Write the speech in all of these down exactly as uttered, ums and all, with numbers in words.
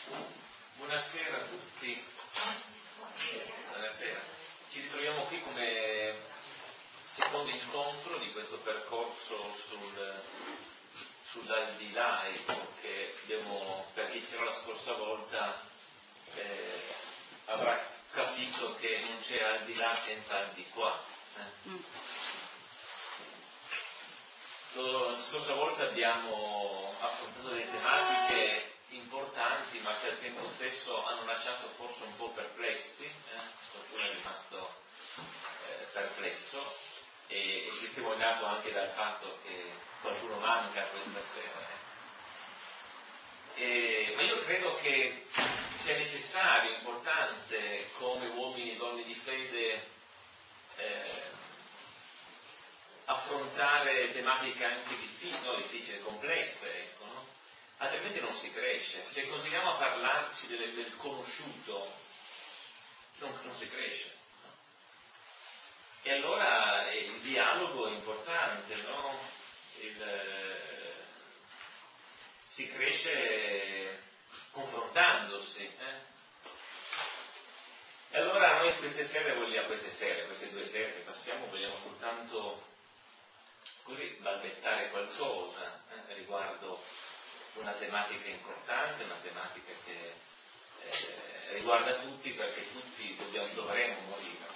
Buonasera a tutti. Buonasera. Ci ritroviamo qui come secondo incontro di questo percorso sul, sull'aldilà, ecco, che abbiamo, per chi c'era la scorsa volta, eh, avrà capito che non c'è aldilà senza al di qua. Eh. Mm. La scorsa volta abbiamo affrontato delle tematiche importanti, ma che al tempo stesso hanno lasciato forse un po' perplessi, eh? qualcuno è rimasto eh, perplesso e, e testimoniato anche dal fatto che qualcuno manca questa sera. Eh? E, ma io credo che sia necessario, importante, come uomini e donne di fede, eh, affrontare tematiche anche difficili, no, difficili, complesse, ecco, no? Altrimenti non si cresce. Se continuiamo a parlarci del, del conosciuto, non, non si cresce. No? E allora eh, il dialogo è importante, no? Il, eh, si cresce confrontandosi. Eh? E allora noi queste sere vogliamo, queste sere, queste due sere che passiamo, vogliamo soltanto così balbettare qualcosa eh, riguardo una tematica importante, una tematica che eh, riguarda tutti, perché tutti dobbiamo, dovremo morire.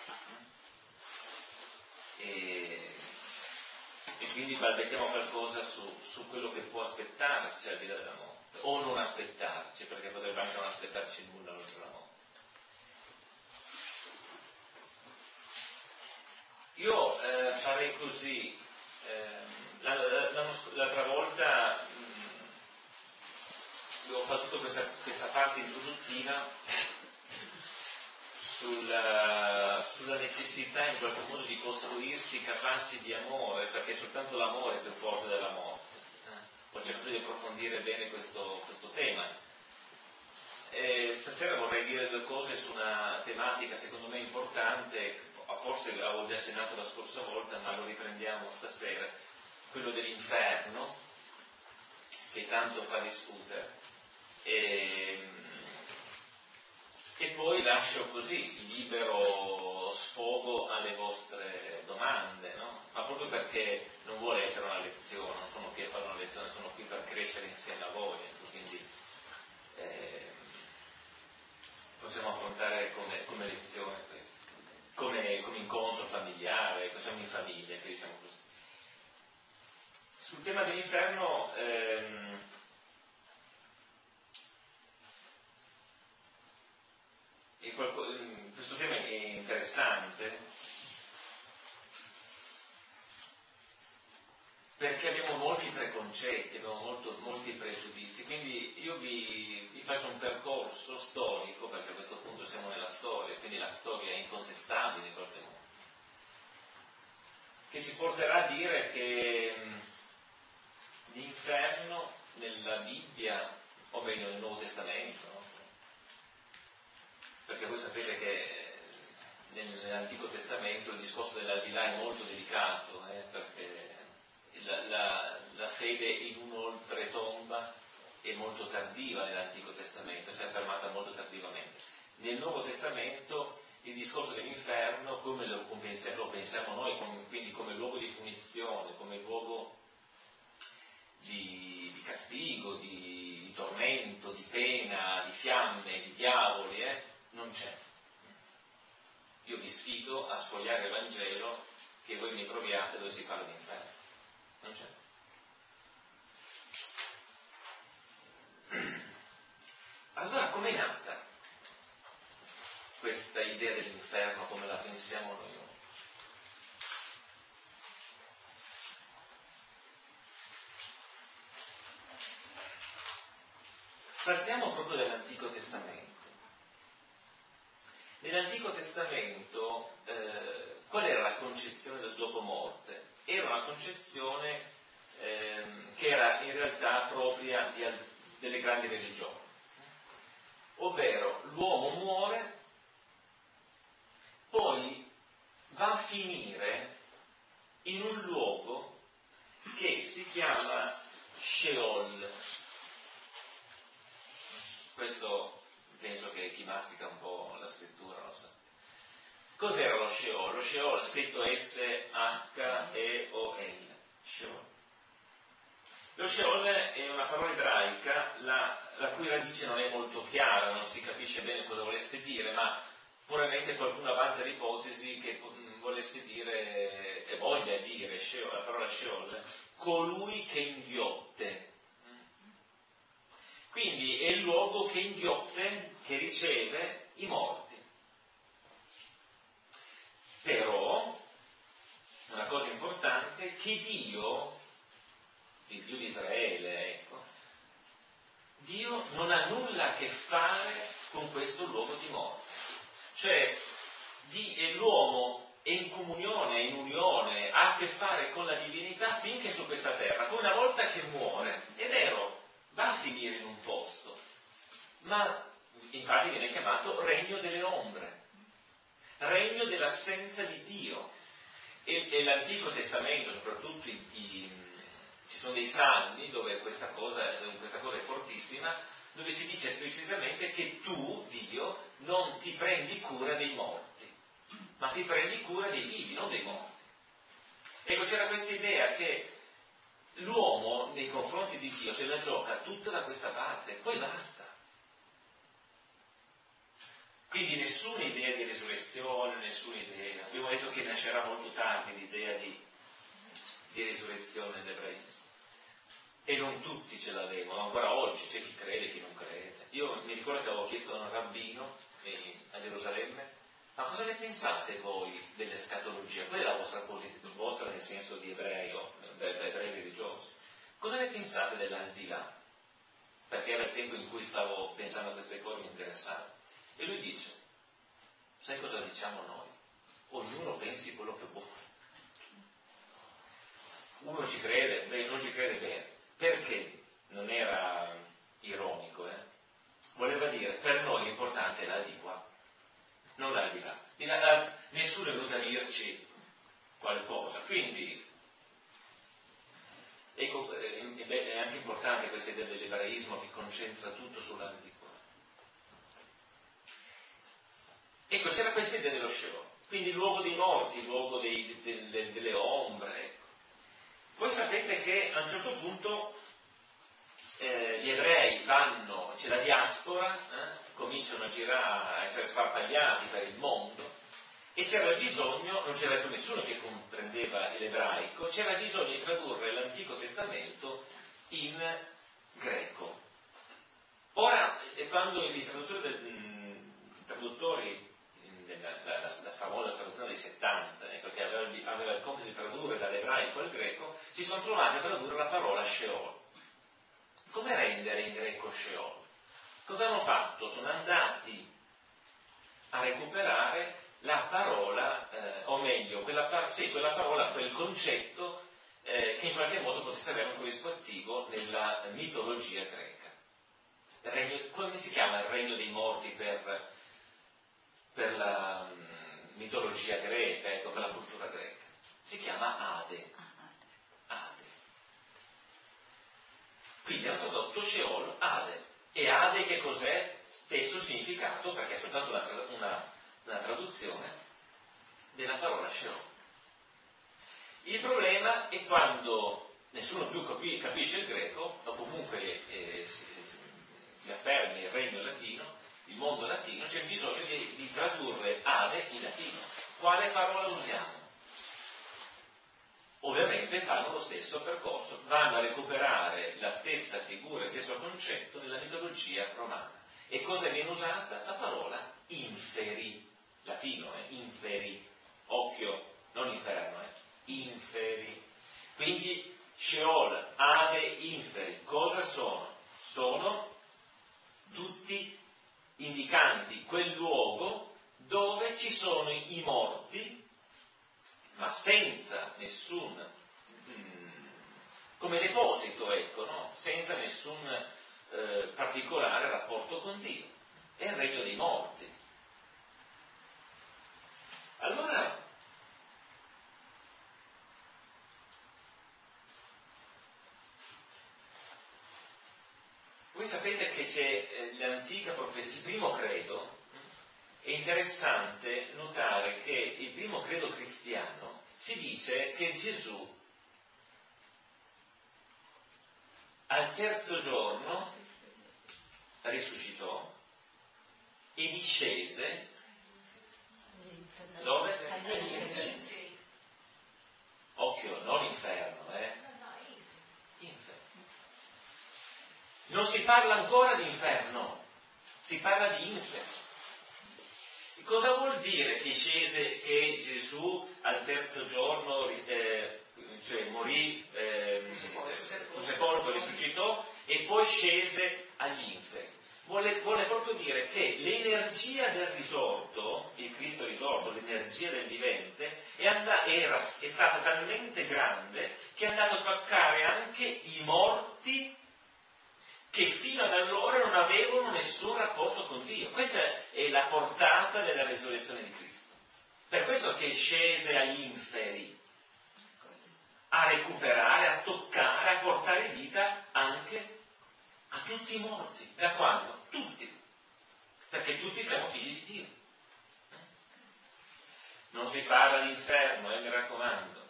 E, e quindi balbettiamo qualcosa su, su quello che può aspettarci al di là della morte, o non aspettarci, perché potrebbe anche non aspettarci nulla oltre la morte. Io eh, farei così. Eh, l'altra volta mh, ho fatto tutta questa, questa parte introduttiva sulla, sulla necessità in qualche modo di costruirsi capaci di amore, perché soltanto l'amore è più forte della morte. Eh? Ho cercato di approfondire bene questo, questo tema. E stasera vorrei dire due cose su una tematica secondo me importante, forse avevo già accennato la scorsa volta, ma lo riprendiamo stasera, quello dell'inferno, che tanto fa discutere. E, e poi lascio così libero sfogo alle vostre domande, no? Ma proprio perché non vuole essere una lezione, non sono qui a fare una lezione, sono qui per crescere insieme a voi, quindi eh, possiamo affrontare come, come lezione questo. Come, come incontro familiare, siamo in famiglia, che diciamo così. Sul tema dell'inferno, ehm, è qualco, questo tema è interessante perché abbiamo molti preconcetti, abbiamo molto, molti pregiudizi, quindi io vi, vi faccio un percorso storico, perché a questo punto siamo nella storia, quindi la storia è incontestabile in qualche modo, che ci porterà a dire che mh, l'inferno nella Bibbia, o meglio nel Nuovo Testamento, no? Perché voi sapete che nell'Antico Testamento il discorso dell'aldilà è molto delicato, eh, perché La, la, la fede in un'oltretomba è molto tardiva nell'Antico Testamento, si è affermata molto tardivamente. Nel Nuovo Testamento il discorso dell'inferno, come lo, come lo pensiamo noi, come, quindi come luogo di punizione, come luogo di, di castigo, di, di tormento, di pena, di fiamme, di diavoli, eh, non c'è. Io vi sfido a sfogliare il Vangelo che voi mi troviate dove si parla di inferno. Non c'è. Allora, com'è nata questa idea dell'inferno, come la pensiamo noi? Partiamo proprio dall'Antico Testamento. Nell'Antico Testamento, eh, qual era la concezione del dopo morte? Era una concezione ehm, che era in realtà propria di, delle grandi religioni, ovvero l'uomo muore, poi va a finire in un luogo che si chiama Sheol. Questo questo penso che chi mastica un po' la scrittura lo sa. Cos'era lo Sheol? Lo Sheol, scritto S H E O L, Sheol. Lo Sheol è una parola ebraica la, la cui radice non è molto chiara, non si capisce bene cosa volesse dire, ma probabilmente qualcuno avanza l'ipotesi che volesse dire, e voglia dire, Sheol, la parola Sheol, colui che inghiotte. Quindi è il luogo che inghiotte, che riceve i morti. Però, una cosa importante, che Dio, il Dio di Israele, ecco, Dio non ha nulla a che fare con questo luogo di morte. Cioè, di, l'uomo è in comunione, è in unione, ha a che fare con la divinità finché su questa terra. Poi una volta che muore, è vero, va a finire in un posto, ma infatti viene chiamato regno delle ombre, regno dell'assenza di Dio. E, e l'Antico Testamento, soprattutto i, i, ci sono dei salmi dove questa cosa, dove questa cosa è fortissima, dove si dice esplicitamente che tu, Dio, non ti prendi cura dei morti, ma ti prendi cura dei vivi, non dei morti. Ecco, c'era questa idea che l'uomo nei confronti di Dio se la gioca tutta da questa parte, poi basta. Quindi nessuna idea di risurrezione, nessuna idea. Abbiamo detto che nascerà molto tardi l'idea di, di risurrezione nell'ebraismo. E non tutti ce l'avevano, ancora oggi c'è chi crede e chi non crede. Io mi ricordo che avevo chiesto a un rabbino eh, a Gerusalemme: ma cosa ne pensate voi dell'escatologia? Qual è la vostra posizione, vostra nel senso di ebreo, da ebrei religiosi? Cosa ne pensate dell'aldilà? Perché era il tempo in cui stavo pensando a queste cose, mi interessava. E lui dice: sai cosa diciamo noi? Ognuno pensi quello che vuole. Uno ci crede, beh, non ci crede bene. Perché? Non era ironico, eh? Voleva dire, per noi l'importante è la di qua, non la di là. Di là nessuno è venuto a dirci qualcosa. Quindi, ecco, è anche importante questa idea dell'ebraismo che concentra tutto sulla di qua. Ecco, c'era questa idea dello Sheol, quindi il luogo dei morti, il luogo dei, de, de, delle ombre, ecco. Voi sapete che a un certo punto eh, gli ebrei vanno, c'è la diaspora, eh, cominciano a girare, a essere sparpagliati per il mondo, e c'era bisogno, non c'era più nessuno che comprendeva l'ebraico, c'era bisogno di tradurre l'Antico Testamento in greco. Ora, quando i traduttori, del, i traduttori della, la, la, la famosa traduzione dei settanta, ecco, che aveva, aveva il compito di tradurre dall'ebraico al greco, si sono trovati a tradurre la parola Sheol. Come rendere in greco Sheol? Cosa hanno fatto? Sono andati a recuperare la parola, eh, o meglio, quella, sì, quella parola, quel concetto eh, che in qualche modo potesse avere un corrispettivo nella mitologia greca. Il regno, come si chiama il regno dei morti per, per la um, mitologia greca, ecco, per la cultura greca? Si chiama Ade. Ade. Quindi hanno tradotto Sheol, Ade. E Ade che cos'è? Spesso il significato, perché è soltanto una, una, una traduzione della parola Sheol. Il problema è quando nessuno più capi, capisce il greco, o comunque eh, si, si affermi il regno latino, il mondo latino, c'è bisogno di, di tradurre Ade in latino. Quale parola usiamo? Ovviamente fanno lo stesso percorso, vanno a recuperare la stessa figura, il stesso concetto nella mitologia romana. E cosa viene usata? La parola inferi, latino, eh? Inferi, occhio, non inferno, eh? Inferi. Quindi Sheol, Ade, inferi, cosa sono? Sono tutti indicanti quel luogo dove ci sono i morti, ma senza nessun, mm, come deposito, ecco, no? Senza nessun eh, particolare rapporto con Dio. È il regno dei morti. Allora, voi sapete che c'è eh, l'antica profezia, il primo credo. È interessante notare che il primo credo cristiano si dice che Gesù al terzo giorno risuscitò e discese dove? Occhio, non inferno, eh? Inferno. Non si parla ancora di inferno, si parla di inferno. E cosa vuol dire che scese, che Gesù al terzo giorno eh, cioè morì, eh, fu sepolto, risuscitò e poi scese agli inferi? Vuole, vuole proprio dire che l'energia del risorto, il Cristo risorto, l'energia del vivente, è, and- era, è stata talmente grande che è andato a toccare anche i morti che fino ad allora non avevano nessun rapporto con Dio. Questa è la portata della resurrezione di Cristo. Per questo che scese agli inferi, a recuperare, a toccare, a portare vita anche a tutti i morti. Da quando? Tutti. Perché tutti siamo figli di Dio. Non si parla di inferno, eh, mi raccomando.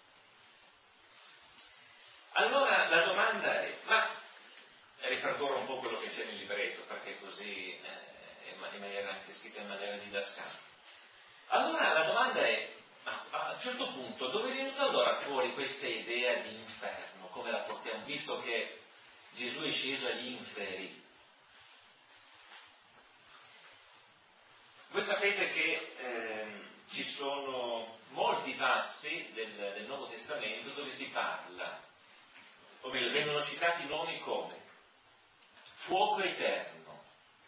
Allora la domanda è, ma ripercorro un po' quello che c'è nel libretto, perché così eh, in maniera anche scritta in maniera didascalica. Allora la domanda è, ma a un certo punto, dove è venuta allora fuori questa idea di inferno? Come la portiamo? Visto che Gesù è sceso agli inferi. Voi sapete che eh, ci sono molti passi del, del Nuovo Testamento dove si parla, o meglio, vengono citati nomi come fuoco eterno,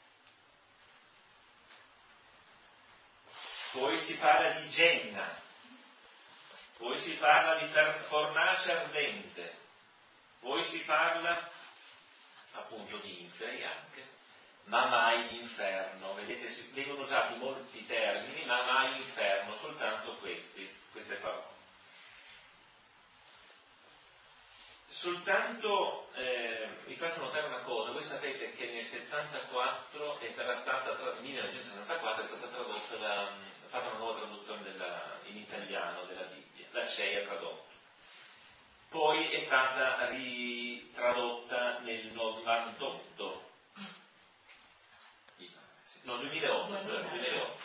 poi si parla di Genna, poi si parla di fornace ardente, poi si parla appunto di inferi anche, ma mai di inferno. Vedete, vengono usati molti termini, ma mai inferno, soltanto questi, queste parole. Soltanto eh, vi faccio notare una cosa, voi sapete che nel settantaquattro è stata stata, nel millenovecentosettantaquattro è stata tradotta la, fatta una nuova traduzione della, in italiano della Bibbia, la C E I ha tradotto. Poi è stata ritradotta nel novantotto, no, duemilaotto, scusate, duemilaotto.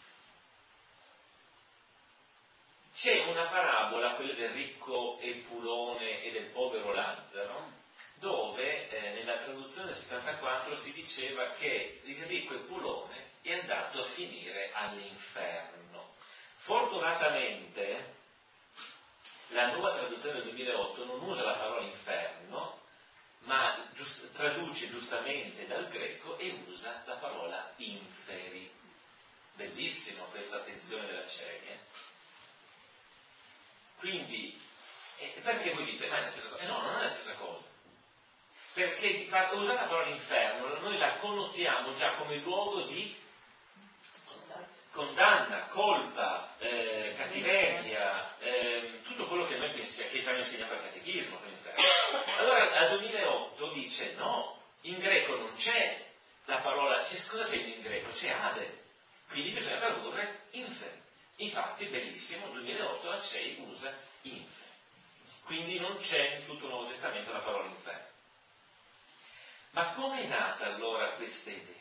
C'è una parabola, quella del ricco Epulone e del povero Lazzaro, dove eh, nella traduzione del settantaquattro si diceva che il ricco Epulone è andato a finire all'inferno. Fortunatamente la nuova traduzione del duemilaotto non usa la parola inferno, ma giust- traduce giustamente dal greco e usa la parola inferi. Bellissimo questa attenzione della C E I. Eh? Quindi, eh, perché voi dite, ma è la stessa cosa? Eh no, non è la stessa cosa. Perché usare la parola inferno, noi la connotiamo già come luogo di condanna, colpa, eh, cattiveria, eh, tutto quello che noi pensiamo, che ci hanno insegnato al catechismo. Allora, al duemilaotto dice, no, in greco non c'è la parola, c'è, cosa c'è in greco? C'è ade, quindi bisogna tradurre inferi. Infatti, bellissimo, nel duemilaotto la C E I usa inferi. Quindi non c'è in tutto il Nuovo Testamento la parola inferno. Ma come è nata allora questa idea?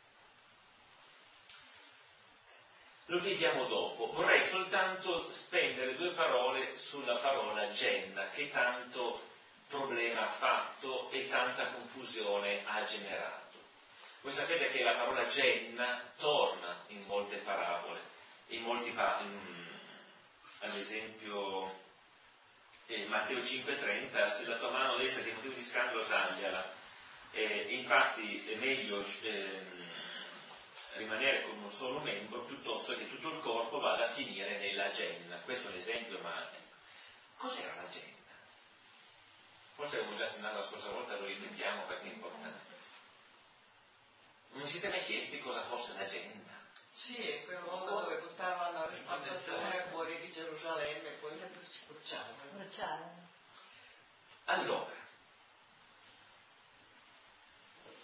Lo vediamo dopo. Vorrei soltanto spendere due parole sulla parola Genna, che tanto problema ha fatto e tanta confusione ha generato. Voi sapete che la parola Genna torna in molte parabole. In molti pa- in, ad esempio eh, Matteo cinque trenta, se la tua mano destra che motivo di scandalo tagliala, eh, infatti è meglio eh, rimanere con un solo membro piuttosto che tutto il corpo vada a finire nella genna. Questo è un esempio, ma cos'era la genna? Forse avevo già segnato la scorsa volta, lo ripetiamo perché è importante. Non vi siete mai chiesti cosa fosse la genna? Sì, è quel luogo dove buttavano la spazzatura fuori di Gerusalemme e poi si bruciavano. Allora,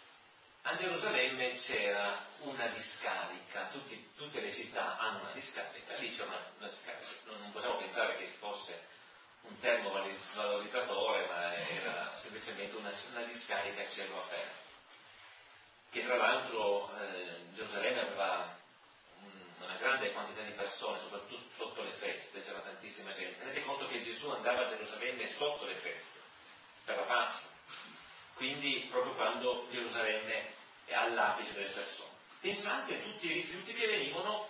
a Gerusalemme c'era una discarica, Tutti, tutte le città hanno una discarica, lì c'è una, una discarica, non, non possiamo pensare che fosse un termovalorizzatore, ma era semplicemente una, una discarica a cielo aperto, che tra l'altro eh, Gerusalemme aveva una grande quantità di persone, soprattutto sotto le feste, c'era tantissima gente. Tenete conto che Gesù andava a Gerusalemme sotto le feste, per la Pasqua, quindi proprio quando Gerusalemme è all'apice delle persone. Pensate a tutti i rifiuti che venivano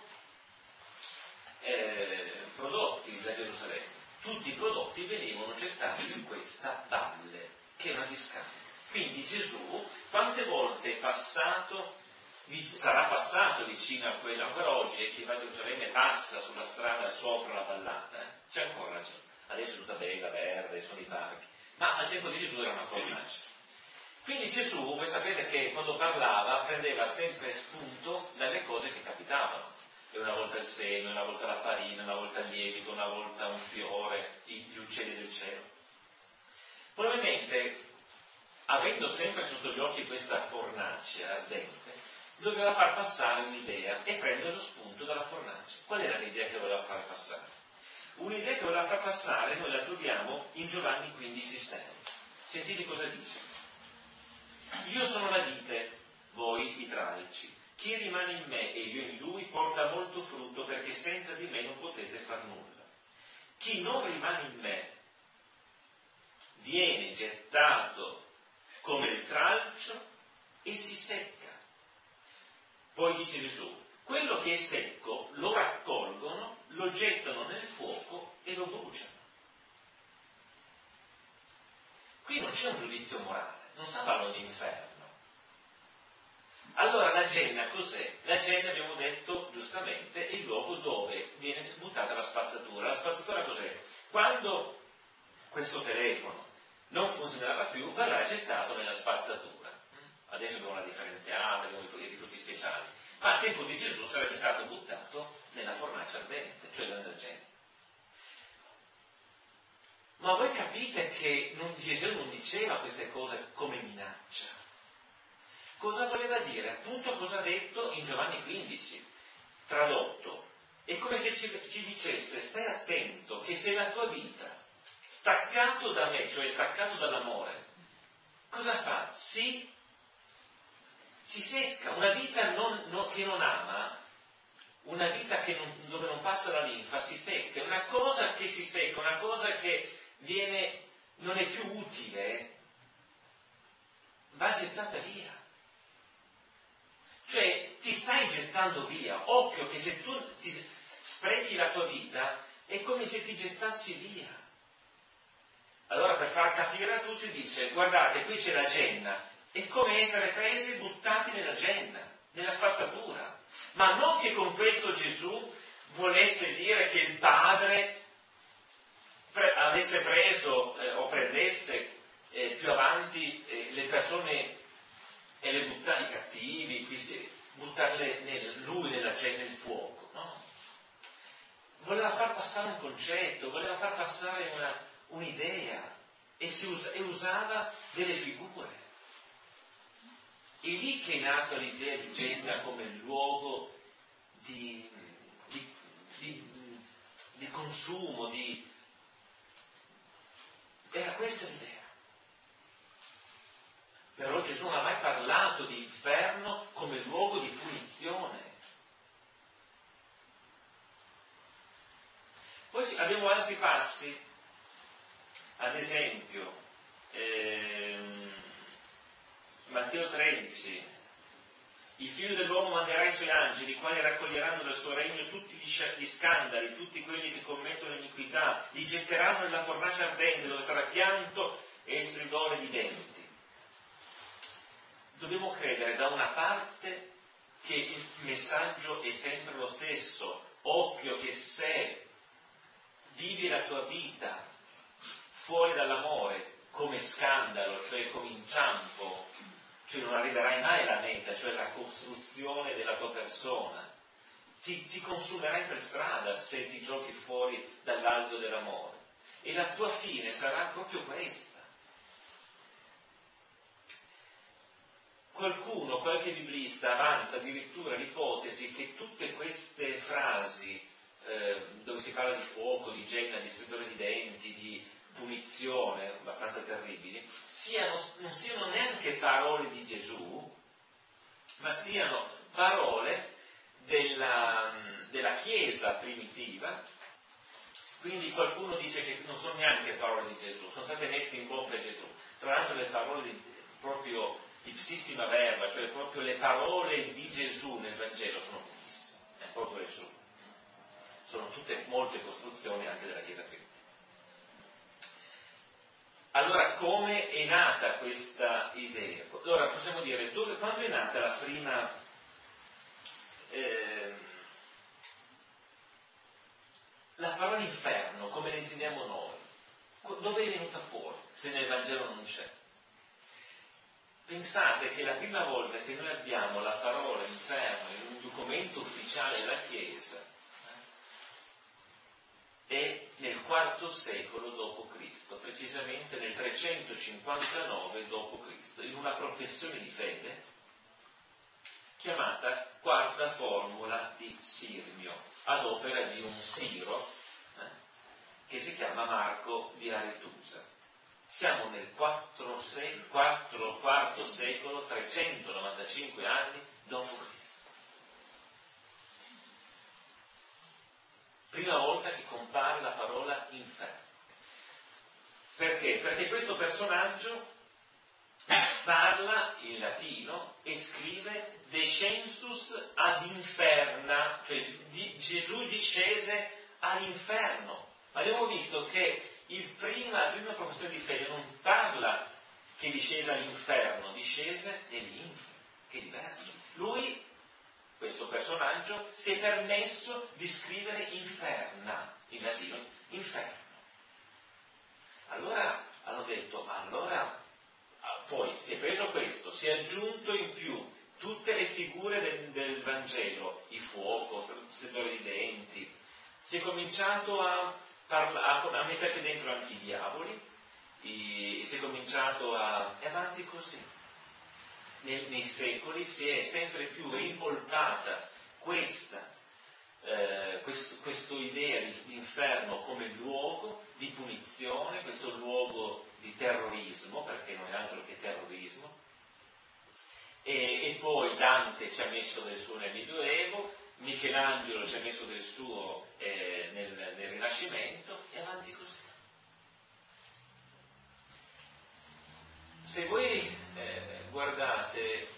eh, prodotti da Gerusalemme. Tutti i prodotti venivano gettati in questa valle, che è una discarica. Quindi Gesù, quante volte è passato, sarà passato vicino a quella, ancora oggi, e chi va a Gerusalemme passa sulla strada sopra la vallata, eh? C'è ancora, adesso è tutta bella, verde, sono i parchi, ma al tempo di Gesù era una fornace. Quindi Gesù, voi sapete che quando parlava prendeva sempre spunto dalle cose che capitavano. E una volta il seme, una volta la farina, una volta il lievito, una volta un fiore, gli uccelli del cielo. Probabilmente, avendo sempre sotto gli occhi questa fornace ardente, doveva far passare un'idea e prendere lo spunto dalla fornace. Qual era l'idea che voleva far passare? Un'idea che voleva far passare noi la troviamo in Giovanni quindici sei. Sentite cosa dice. Io sono la vite, voi i tralci. Chi rimane in me e io in lui porta molto frutto, perché senza di me non potete far nulla. Chi non rimane in me viene gettato come il tralcio e si secca. Poi dice Gesù, quello che è secco lo raccolgono, lo gettano nel fuoco e lo bruciano. Qui non c'è un giudizio morale, non sta parlando di inferno. Allora la genna cos'è? La genna, abbiamo detto giustamente, è il luogo dove viene buttata la spazzatura. La spazzatura cos'è? Quando questo telefono non funzionerà più, verrà gettato nella spazzatura. Adesso abbiamo la differenziata, abbiamo i rifiuti speciali, ma al tempo di Gesù sarebbe stato buttato nella fornace ardente, cioè nella genna. Ma voi capite che non, Gesù non diceva queste cose come minaccia. Cosa voleva dire? Appunto cosa ha detto in Giovanni quindici, tradotto. È come se ci, ci dicesse, stai attento che se la tua vita, staccato da me, cioè staccato dall'amore, cosa fa? Si, si secca. Una vita non, non, che non ama, una vita che non, dove non passa la linfa, si secca. Una cosa che si secca, una cosa che viene, non è più utile, va gettata via. Cioè ti stai gettando via. Occhio che se tu ti sprechi la tua vita è come se ti gettassi via. Allora per far capire a tutti dice, guardate, qui c'è la genna, è come essere presi e buttati nella genna, nella spazzatura. Ma non che con questo Gesù volesse dire che il Padre pre- avesse preso eh, o prendesse eh, più avanti eh, le persone e le buttare i cattivi, quindi buttarle nel, lui nella genna, nel fuoco, no? Voleva far passare un concetto, voleva far passare una, un'idea e, si us- e usava delle figure. È lì che è nata l'idea di genna come luogo di, di, di, di consumo, di... era questa l'idea. Però Gesù non ha mai parlato di inferno come luogo di punizione. Poi abbiamo altri passi, ad esempio ehm, Matteo tredici, il figlio dell'uomo manderà i suoi angeli, i quali raccoglieranno dal suo regno tutti gli scandali, tutti quelli che commettono iniquità, li getteranno nella fornace ardente, dove sarà pianto e stridore di denti. Dobbiamo credere da una parte che il messaggio è sempre lo stesso. Occhio che se vivi la tua vita fuori dall'amore come scandalo, cioè come inciampo, cioè non arriverai mai alla meta, cioè la costruzione della tua persona, ti, ti consumerai per strada se ti giochi fuori dall'alveo dell'amore. E la tua fine sarà proprio questa. qualcuno, qualche biblista avanza addirittura l'ipotesi che tutte queste frasi eh, dove si parla di fuoco, di genna, di stridore di denti, di punizione, abbastanza terribili, siano, non siano neanche parole di Gesù, ma siano parole della, della Chiesa primitiva. Quindi qualcuno dice che non sono neanche parole di Gesù, sono state messe in bocca a Gesù. Tra l'altro le parole di, proprio ipsissima verba, cioè proprio le parole di Gesù nel Vangelo sono pochissime, è proprio Gesù. Sono tutte molte costruzioni anche della Chiesa primitiva. Allora, come è nata questa idea? Allora, possiamo dire, dove, quando è nata la prima eh, la parola inferno, come la intendiamo noi? Dove è venuta fuori, se nel Vangelo non c'è? Pensate che la prima volta che noi abbiamo la parola inferno in un documento ufficiale della Chiesa è nel quarto secolo dopo Cristo, precisamente nel trecentocinquantanove dopo Cristo, in una professione di fede chiamata Quarta Formula di Sirmio, ad opera di un siro eh, che si chiama Marco di Aretusa. Siamo nel quarto secolo, trecentonovantacinque anni dopo Cristo. Prima volta che compare la parola inferno. Perché? Perché questo personaggio parla in latino e scrive descensus ad inferna, cioè di, Gesù discese all'inferno. Abbiamo visto che il prima, la prima professione di fede non parla che discese all'inferno, discese nell'inferno, che è diverso. Lui, questo personaggio, si è permesso di scrivere inferna, in latino, inferno. Allora hanno detto, ma allora poi si è preso questo, si è aggiunto in più tutte le figure del, del Vangelo, il fuoco, il stridore di denti, si è cominciato a, parla, a, a metterci dentro anche i diavoli, i, si è cominciato a... e avanti così. Nei, nei secoli si è sempre più rimpolpata questa eh, questo, questo idea di, di inferno come luogo di punizione, questo luogo di terrorismo, perché non è altro che terrorismo, e, e poi Dante ci ha messo del suo nel Medioevo, Michelangelo ci ha messo del suo eh, nel, nel Rinascimento, e avanti così. Se voi eh, guardate,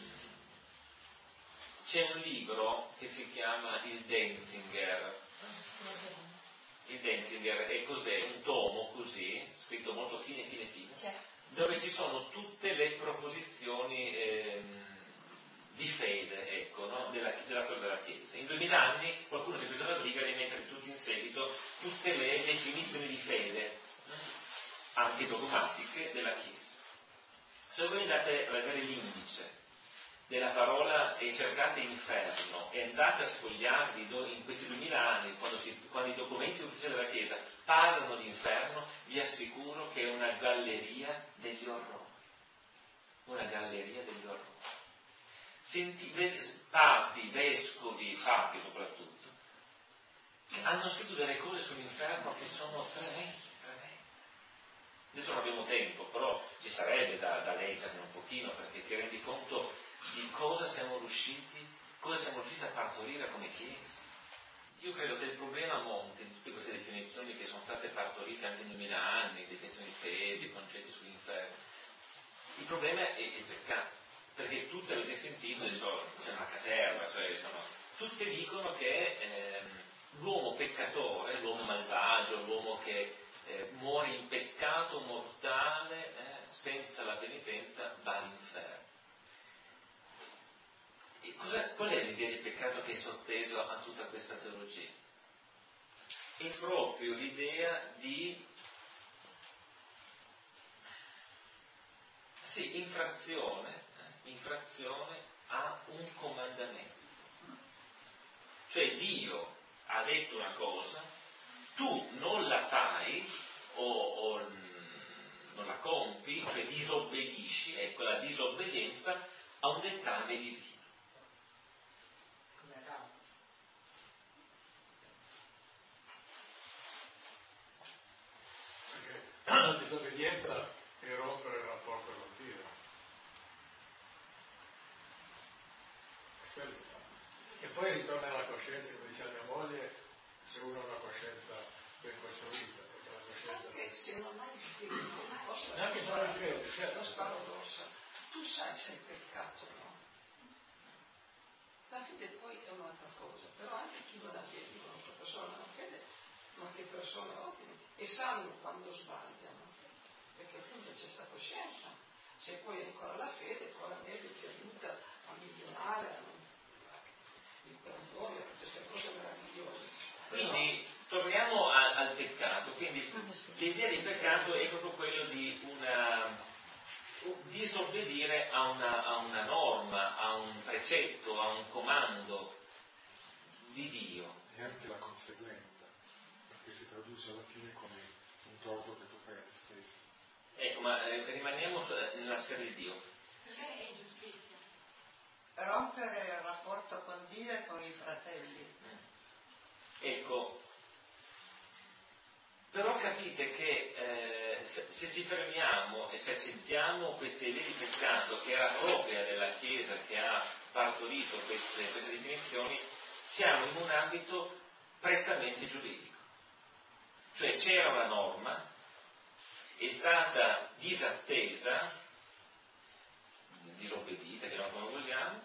c'è un libro che si chiama Il Denzinger. Il Denzinger è cos'è? Un tomo così, scritto molto fine, fine, fine, dove ci sono tutte le proposizioni ehm, di fede, ecco, no? della, della storia della Chiesa. In duemila anni qualcuno si è preso la briga di mettere tutti in seguito tutte le definizioni di fede, anche dogmatiche, della Chiesa. Se voi andate a vedere l'indice della parola e cercate inferno e andate a sfogliarli in questi duemila anni, quando, si, quando i documenti ufficiali della Chiesa parlano di inferno, vi assicuro che è una galleria degli orrori. Una galleria degli orrori. Senti, papi, vescovi, papi soprattutto, hanno scritto delle cose sull'inferno che sono tremendi. Adesso non abbiamo tempo, però ci sarebbe da, da leggerne un pochino, perché ti rendi conto di cosa siamo riusciti, cosa siamo riusciti a partorire come Chiesa. Io credo che il problema a monte di tutte queste definizioni che sono state partorite anche in duemila anni, definizioni di fede, concetti sull'inferno, il problema è il peccato, perché tutte avete sentito, c'è una caterva, cioè sono, tutte dicono che ehm, l'uomo peccatore, l'uomo malvagio, l'uomo che Eh, muore in peccato mortale eh, senza la penitenza va all'inferno. E cosa, qual è l'idea di peccato che è sotteso a tutta questa teologia? È proprio l'idea di sì, infrazione, eh, infrazione a un comandamento. Cioè Dio ha detto una cosa, tu non la fai o, o non la compi, cioè disobbedisci, ecco la disobbedienza a un dettame divino. La disobbedienza è rompere il rapporto con Dio. E poi ritorna alla coscienza, come diceva mia moglie, se uno ha una coscienza ben costruita, perché la coscienza... Anche se non hai fede, non posso... Neanche se non hai fede, certo. Lo sparo grossa. Tu sai se è peccato o no. La fede poi è un'altra cosa, però anche chi non ha fede, io conosco persone che non hanno fede, ma che persone ottime, e sanno quando sbagliano, perché appunto c'è questa coscienza. Se poi ancora la fede, ancora meglio ti aiuta a migliorare, a non... il perdono, tutte queste cose meravigliose. Quindi torniamo a, al peccato. Quindi l'idea di peccato è proprio quello di una disobbedire a una, a una norma, a un precetto, a un comando di Dio. E anche la conseguenza, perché si traduce alla fine come un torto che tu fai a te stesso. Ecco, ma eh, rimaniamo nella sfera di Dio. Perché è giustizia? Rompere il rapporto con Dio e con i fratelli. Ecco, però capite che eh, se ci fermiamo e se accettiamo questa idea di peccato che era propria della Chiesa, che ha partorito queste, queste definizioni, siamo in un ambito prettamente giuridico. Cioè c'era una norma, è stata disattesa, disobbedita, che non come vogliamo,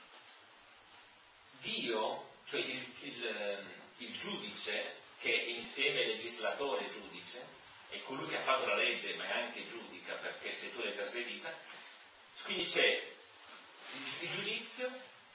Dio, cioè il, il, il giudice, che insieme al legislatore è giudice, è colui che ha fatto la legge ma è anche giudica, perché se tu l'hai trasgredita, quindi c'è il, il giudizio,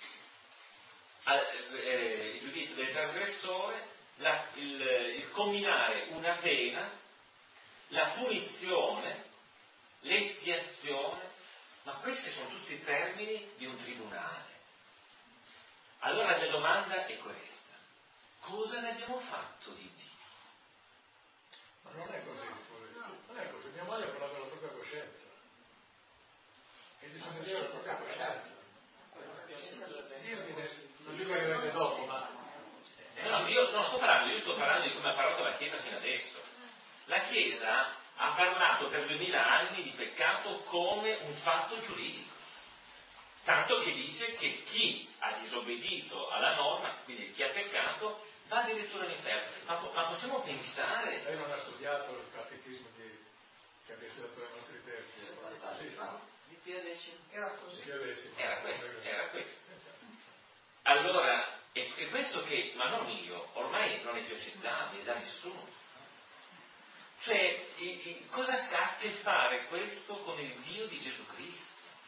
eh, il giudizio del trasgressore, la, il, il comminare una pena, la punizione, l'espiazione, ma questi sono tutti termini di un tribunale. Allora la mia domanda è questa: cosa ne abbiamo fatto di Dio? Ma non è così, non è così. Mia moglie ha parlato della propria coscienza. E bisogna dire la propria coscienza. Dio viene, non dico che viene dopo, ma... Eh no, io non sto parlando, io sto parlando di come ha parlato la Chiesa fino adesso. La Chiesa ha parlato per duemila anni di peccato come un fatto giuridico. Tanto che dice che chi ha disobbedito alla norma, quindi chi ha peccato, va addirittura all'inferno. Ma, ma possiamo pensare? Lei non ha studiato il catechismo di, che abbia studiato ai nostri tempi. Di Pio X. Era così. Era questo, era questo. Allora, è, è questo che, ma non io, ormai non è più accettabile da nessuno. Cioè, i, i, cosa sta a che fare questo con il Dio di Gesù Cristo?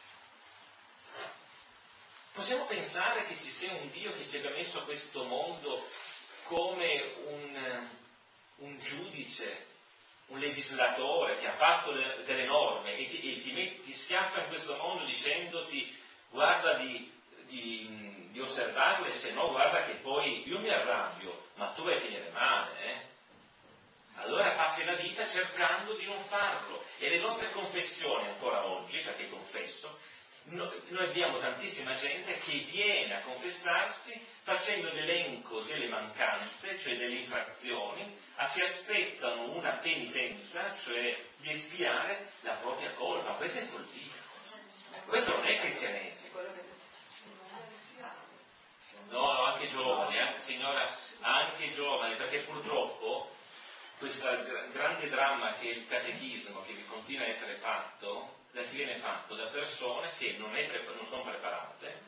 Possiamo pensare che ci sia un Dio che ci abbia messo a questo mondo come un, un giudice, un legislatore che ha fatto le, delle norme e ti, e ti, metti, ti schiaffa in questo mondo dicendoti guarda di, di, di osservarle, se no guarda che poi io mi arrabbio, ma tu vai a finire male, eh? Allora passi la vita cercando di non farlo. E le nostre confessioni ancora oggi, perché confesso, noi abbiamo tantissima gente che viene a confessarsi facendo l'elenco delle mancanze, cioè delle infrazioni, a si aspettano una penitenza, cioè di espiare la propria colpa. Questo è follia. Questo non è cristianesimo. No, no, anche giovani, anche, signora, anche giovani, perché purtroppo questo grande dramma che è il catechismo, che continua a essere fatto, da chi viene fatto da persone che non, è, non sono preparate,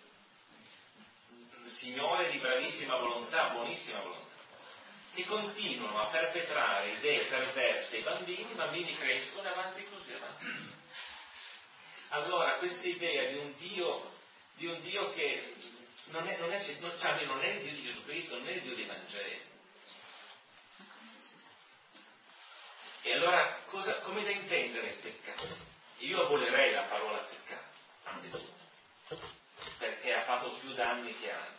signore di bravissima volontà, buonissima volontà, che continuano a perpetrare idee perverse ai bambini, i bambini crescono e avanti così, avanti così. Allora, questa idea di un Dio, di un Dio che non è, non, è, cioè, non è il Dio di Gesù Cristo, non è il Dio dei Vangeli. E allora, cosa, come da intendere il peccato? Io abolirei la parola peccato, anzitutto, perché ha fatto più danni che altro.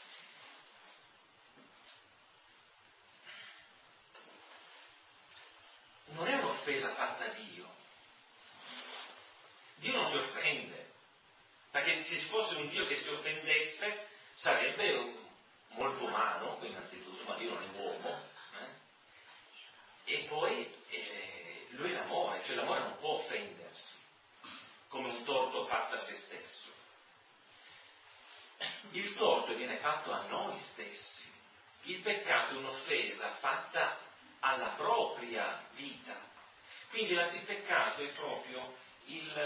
Non è un'offesa fatta a Dio. Dio non si offende, Perché se ci fosse un Dio che si offendesse sarebbe un, molto umano, innanzitutto, ma Dio non è uomo, eh? E poi eh, lui è l'amore, cioè l'amore non può offendersi come un torto fatto a se stesso. Il torto viene fatto a noi stessi, il peccato è un'offesa fatta alla propria vita. Quindi la, il peccato è proprio il,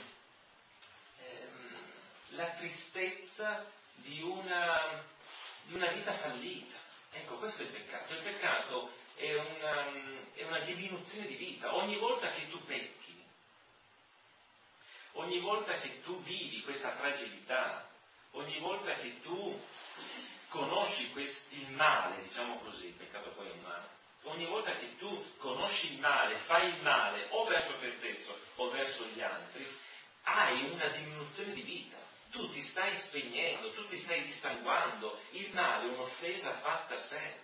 ehm, la tristezza di una, di una vita fallita. Ecco, questo è il peccato. Il peccato è una, è una diminuzione di vita. Ogni volta che tu pecchi, ogni volta che tu vivi questa fragilità, ogni volta che tu conosci quest, il male, diciamo così, il peccato poi è un male, ogni volta che tu conosci il male, fai il male o verso te stesso o verso gli altri, hai una diminuzione di vita, tu ti stai spegnendo, tu ti stai dissanguando, il male è un'offesa fatta a sé.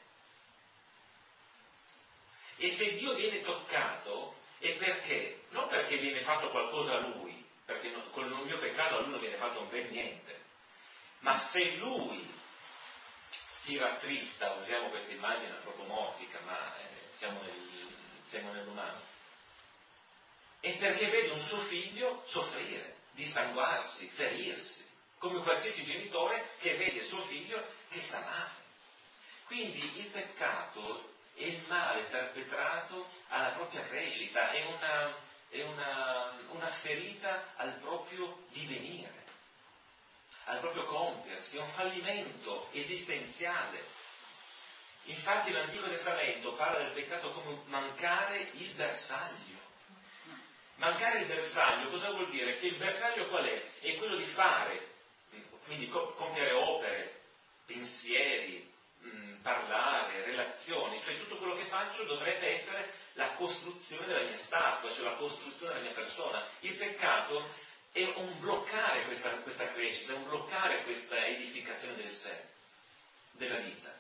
E se Dio viene toccato è perché? Non perché viene fatto qualcosa a Lui, perché non, con il mio peccato a Lui non viene fatto un bel niente, ma se Lui si rattrista, usiamo questa immagine antropomorfica, ma eh, siamo, nel, siamo nell'umano, è perché vede un suo figlio soffrire, dissanguarsi, ferirsi, come qualsiasi genitore che vede suo figlio che sta male. Quindi il peccato è il male perpetrato alla propria crescita, è una, è una, una ferita al proprio divenire, al proprio compiersi, è un fallimento esistenziale. Infatti l'Antico Testamento parla del peccato come mancare il bersaglio. Mancare il bersaglio cosa vuol dire? Che il bersaglio qual è? È quello di fare, quindi compiere opere, pensieri, mh, parlare, relazioni, cioè tutto quello che faccio dovrebbe essere la costruzione della mia statua, cioè la costruzione della mia persona. Il peccato è un bloccare questa, questa crescita, è un bloccare questa edificazione del sé, della vita.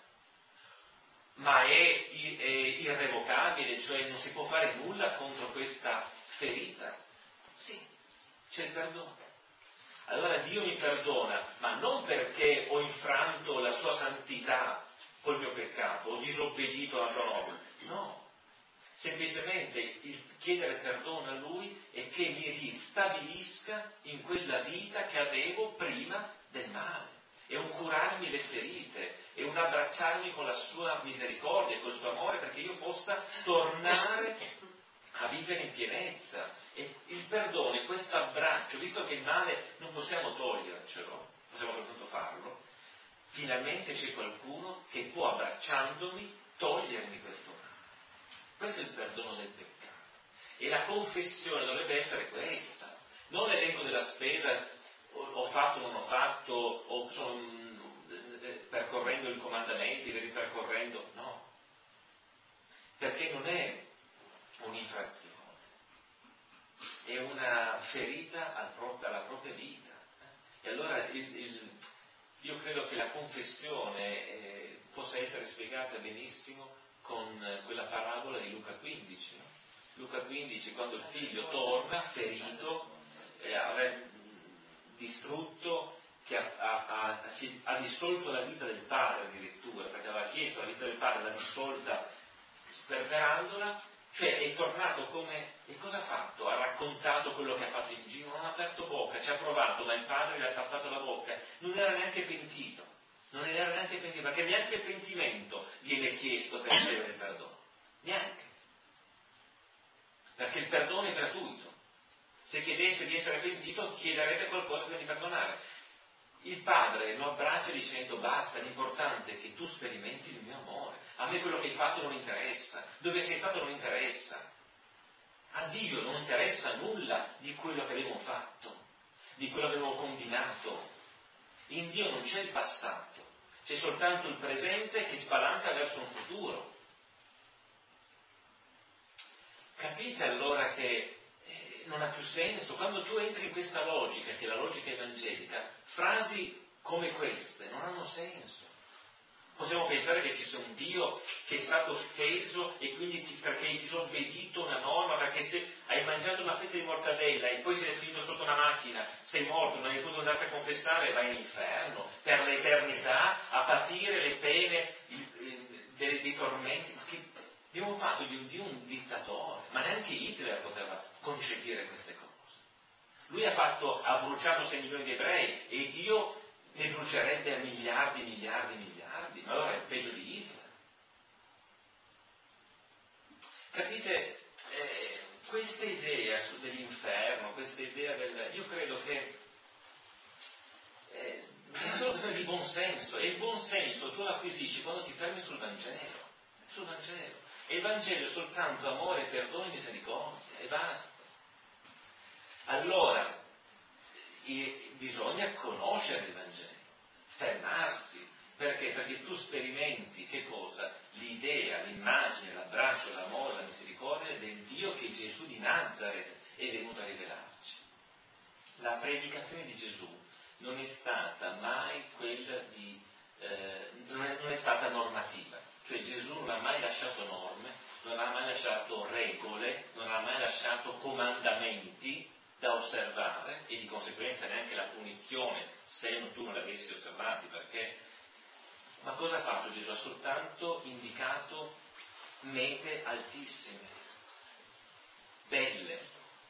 Ma è, è irrevocabile, cioè non si può fare nulla contro questa ferita? Sì, c'è il perdono. Allora Dio mi perdona, ma non perché ho infranto la sua santità col mio peccato, ho disobbedito alla sua norma, no. Semplicemente il chiedere perdono a Lui è che mi ristabilisca in quella vita che avevo prima del male. È un curarmi le ferite, è un abbracciarmi con la sua misericordia e col suo amore perché io possa tornare a vivere in pienezza. E il perdono è questo abbraccio, visto che il male non possiamo togliercelo, possiamo soltanto farlo, finalmente c'è qualcuno che può, abbracciandomi, togliermi questo male. Questo è il perdono del peccato. E la confessione dovrebbe essere questa, non l'elenco della spesa, ho fatto o non ho fatto, o sono percorrendo i comandamenti, li ripercorrendo, no. Perché non è un'infrazione, è una ferita al pro- alla propria vita. E allora il, il, io credo che la confessione eh, possa essere spiegata benissimo con quella parabola di Luca quindici. No? Luca quindici, quando il figlio torna ferito, eh, aver distrutto, che ha, ha, ha, si, ha dissolto la vita del padre addirittura, perché aveva chiesto la vita del padre, l'ha dissolta sperperandola, cioè è tornato come, e cosa ha fatto? Ha raccontato quello che ha fatto in giro, non ha aperto bocca, ci ha provato, ma il padre gli ha tappato la bocca, non era neanche pentito, non era neanche pentito, perché neanche il pentimento viene chiesto per ricevere il perdono, neanche, perché il perdono è gratuito. Se chiedesse di essere pentito, chiederebbe qualcosa per di perdonare. Il padre lo abbraccia dicendo basta, l'importante è che tu sperimenti il mio amore. A me quello che hai fatto non interessa, dove sei stato non interessa. A Dio non interessa nulla di quello che avevo fatto, di quello che avevo combinato. In Dio non c'è il passato, c'è soltanto il presente che spalanca verso un futuro. Capite allora che non ha più senso, quando tu entri in questa logica, che è la logica evangelica, frasi come queste non hanno senso. Possiamo pensare che ci sia un Dio che è stato offeso e quindi ti, perché hai disobbedito una norma, perché se hai mangiato una fetta di mortadella e poi sei finito sotto una macchina, sei morto, non hai potuto andare a confessare, vai in inferno per l'eternità a patire le pene il, il, dei, dei tormenti. Ma che abbiamo fatto di un Dio un dittatore? Ma neanche Hitler poteva concepire queste cose. Lui ha fatto, ha bruciato sei milioni di ebrei e Dio ne brucerebbe a miliardi, miliardi, miliardi, ma allora è peggio di Hitler. Capite? Eh, questa idea dell'inferno, questa idea del... Io credo che eh, è solo questione di buon senso, e il buon senso tu lo acquisisci quando ti fermi sul Vangelo, sul Vangelo. E il Vangelo è soltanto amore, perdono e misericordia, e basta. Allora, bisogna conoscere il Vangelo, fermarsi, perché? Perché tu sperimenti che cosa? L'idea, l'immagine, l'abbraccio, l'amore, la misericordia del Dio che Gesù di Nazareth è venuto a rivelarci. La predicazione di Gesù non è stata mai quella di, eh, non, è, non è stata normativa, cioè Gesù non ha mai lasciato norme, non ha mai lasciato regole, non ha mai lasciato comandamenti da osservare e di conseguenza neanche la punizione se tu non li avessi osservati, perché ma cosa ha fatto Gesù? Ha soltanto indicato mete altissime, belle,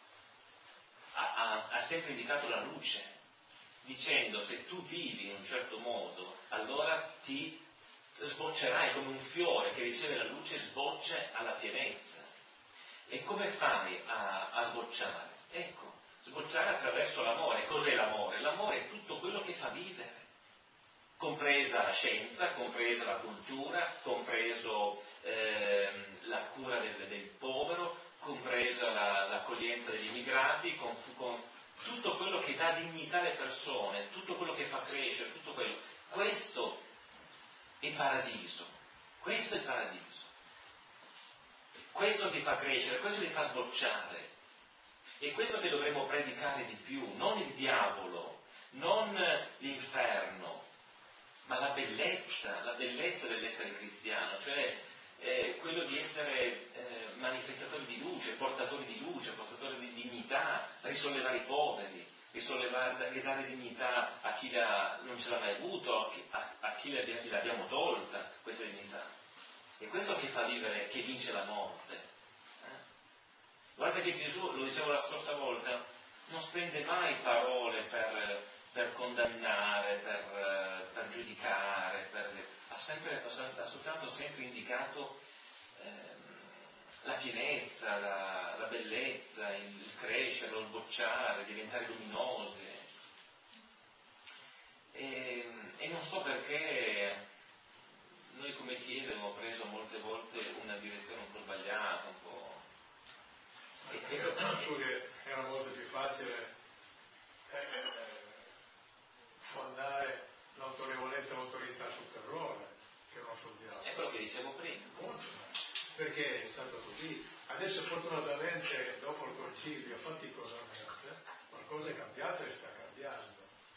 ha, ha, ha sempre indicato la luce, dicendo se tu vivi in un certo modo allora ti sboccerai come un fiore che riceve la luce e sboccia alla pienezza. E come fai a, a sbocciare? Ecco, sbocciare attraverso l'amore. Cos'è l'amore? L'amore è tutto quello che fa vivere, compresa la scienza, compresa la cultura, compreso eh, la cura del, del povero, compresa la, l'accoglienza degli immigrati, con, con tutto quello che dà dignità alle persone, tutto quello che fa crescere, tutto quello. Questo è paradiso, questo è paradiso. Questo ti fa crescere, questo ti fa sbocciare. E questo che dovremmo predicare di più, non il diavolo, non l'inferno, ma la bellezza, la bellezza dell'essere cristiano, cioè eh, quello di essere eh, manifestatori di luce, portatori di luce, portatori di dignità, risollevare i poveri, risollevare, ridare dignità a chi la, non ce l'ha mai avuto, a chi, a, a chi l'abbiamo tolta questa dignità. E questo che fa vivere, che vince la morte. Eh? Guarda che Gesù, lo dicevo la scorsa volta, non spende mai parole per, per condannare, per, per giudicare, per, ha, sempre, ha soltanto sempre indicato ehm, la pienezza, la, la bellezza, il, il crescere, lo sbocciare, diventare luminosi. E, e non so perché noi come Chiesa abbiamo preso molte volte una direzione un po' sbagliata, un po'... E credo che era molto più facile eh, fondare l'autorevolezza e l'autorità sul terrore che non sul dialogo. È quello che dicevo prima. Perché è stato così. Adesso fortunatamente dopo il concilio faticosamente qualcosa è cambiato e sta cambiando.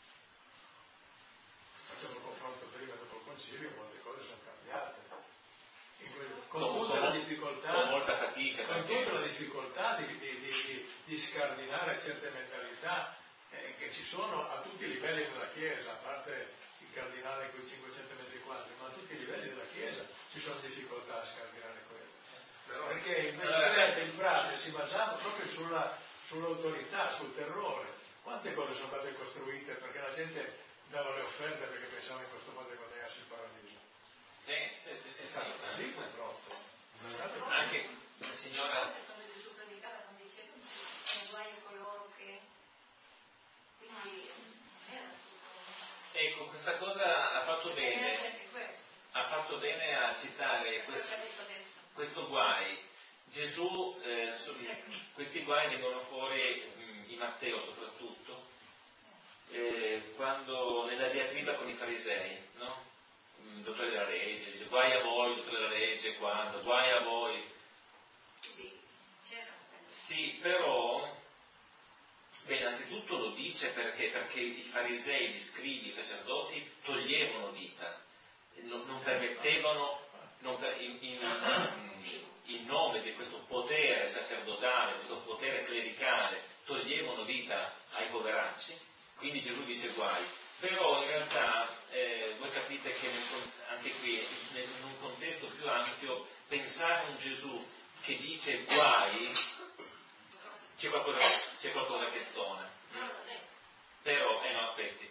Facciamo il confronto prima e dopo il concilio, molte cose sono cambiate. Con, con tutta la difficoltà, con molta fatica, con tutta la difficoltà di, di, di, di scardinare certe mentalità eh, che ci sono a tutti i livelli della Chiesa, a parte il cardinale con i cinquecento metri quadri, ma a tutti i livelli della Chiesa ci sono difficoltà a scardinare quello. Perché il prete e il frate si basavano proprio sulla, sull'autorità, sul terrore. Quante cose sono state costruite perché la gente dava le offerte perché pensava in questo modo di guadagnarsi il paradiso. Sì, sì, sì, sì. È stato così purtroppo. Anche la signora... Quando Gesù predicava, quando diceva che guai a coloro che... Quindi era tutto... Ecco, questa cosa ha fatto bene, ha fatto bene a citare questo, questo guai. Gesù, eh, questi guai vengono fuori mh, in Matteo soprattutto, eh, quando nella diatriba con i farisei, no? Il dottore della legge, dice guai a voi, dottore della legge, quando, guai a voi. Sì, però, beh, innanzitutto lo dice perché, perché i farisei, gli scribi, i sacerdoti toglievano dita, non, non permettevano toglievano, non per, in, in, in nome di questo potere sacerdotale, questo potere clericale, toglievano vita ai poveracci, quindi Gesù dice guai. Però in realtà eh, voi capite che nel, anche qui, nel, in un contesto più ampio, pensare a un Gesù che dice guai, c'è qualcosa, c'è qualcosa che stona. Però, eh no, aspetti.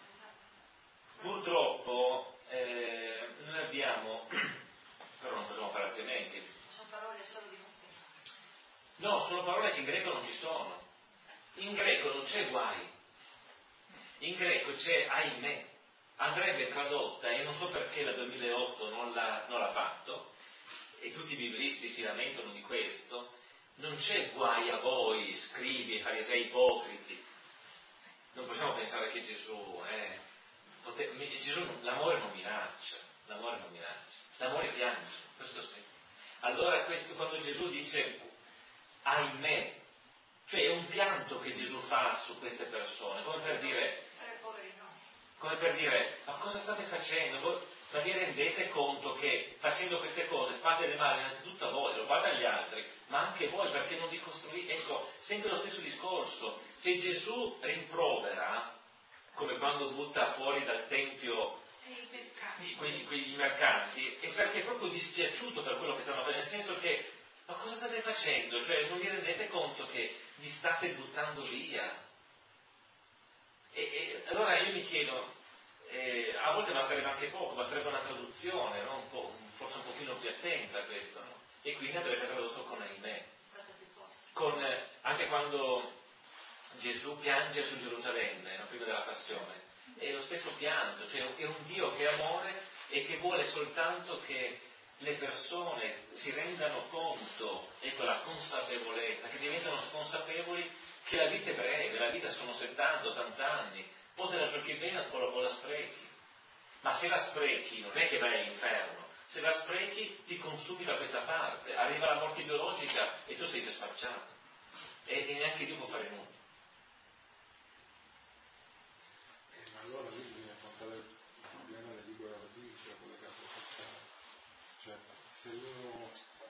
Purtroppo eh, noi abbiamo, però non possiamo fare altrimenti. Sono parole solo di Matteo. No, sono parole che in greco non ci sono. In greco non c'è guai. In greco c'è ahimè. Andrebbe tradotta, e non so perché la duemilaotto non l'ha, non l'ha fatto, e tutti i biblisti si lamentano di questo. Non c'è guai a voi, scribi, farisei ipocriti. Non possiamo pensare che Gesù è... Pote... Gesù, l'amore non minaccia, l'amore non minaccia, l'amore piange, questo sì. Allora questo, quando Gesù dice ahimè, cioè è un pianto che Gesù fa su queste persone, come per dire, come per dire, ma cosa state facendo? Voi, ma vi rendete conto che facendo queste cose fate del male innanzitutto a voi, lo fate agli altri, ma anche voi perché non vi costruite? Ecco, sempre lo stesso discorso. Se Gesù rimprovera, come quando butta fuori dal tempio quegli, quegli mercanti, è perché è proprio dispiaciuto per quello che stanno facendo, nel senso che, ma cosa state facendo? Cioè non vi rendete conto che vi state buttando via? E, e allora io mi chiedo, eh, a volte basterebbe anche poco, basterebbe una traduzione, no? un po', forse un pochino più attenta a questo, no? E quindi andrebbe tradotto con ahimè. Con, eh, anche quando Gesù piange su Gerusalemme, no? Prima della passione, è lo stesso pianto, cioè è un Dio che è amore e che vuole soltanto che le persone si rendano conto, ecco la consapevolezza, che diventano consapevoli che la vita è breve, la vita sono settanta ottanta anni, o te la giochi bene o la sprechi. Ma se la sprechi non è che vai all'inferno, se la sprechi ti consumi da questa parte, arriva la morte biologica e tu sei già spacciato e, e neanche Dio può fare nulla. Eh, ma allora lì bisogna affrontare il problema del libero arbitrio, quello che ha fatto. Cioè, se uno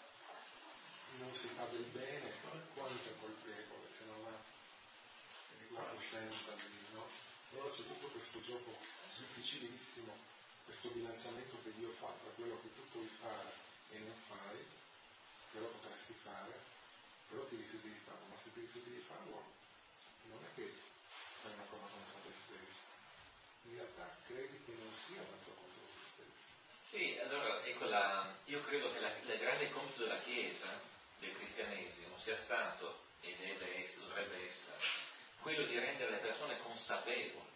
non si fa del bene, quanto è colpevole se non ha la coscienza di, no? Allora c'è tutto questo gioco difficilissimo, questo bilanciamento che Dio fa tra quello che tu puoi fare e non fai, però potresti fare, però ti rifiuti di farlo, ma se ti rifiuti di farlo non è che fai una cosa contro te stesso, in realtà credi che non sia una cosa contro te stesso. Sì, allora ecco la, io credo che la, il grande compito della Chiesa, del cristianesimo, sia stato, e deve essere, dovrebbe essere, quello di rendere le persone consapevoli.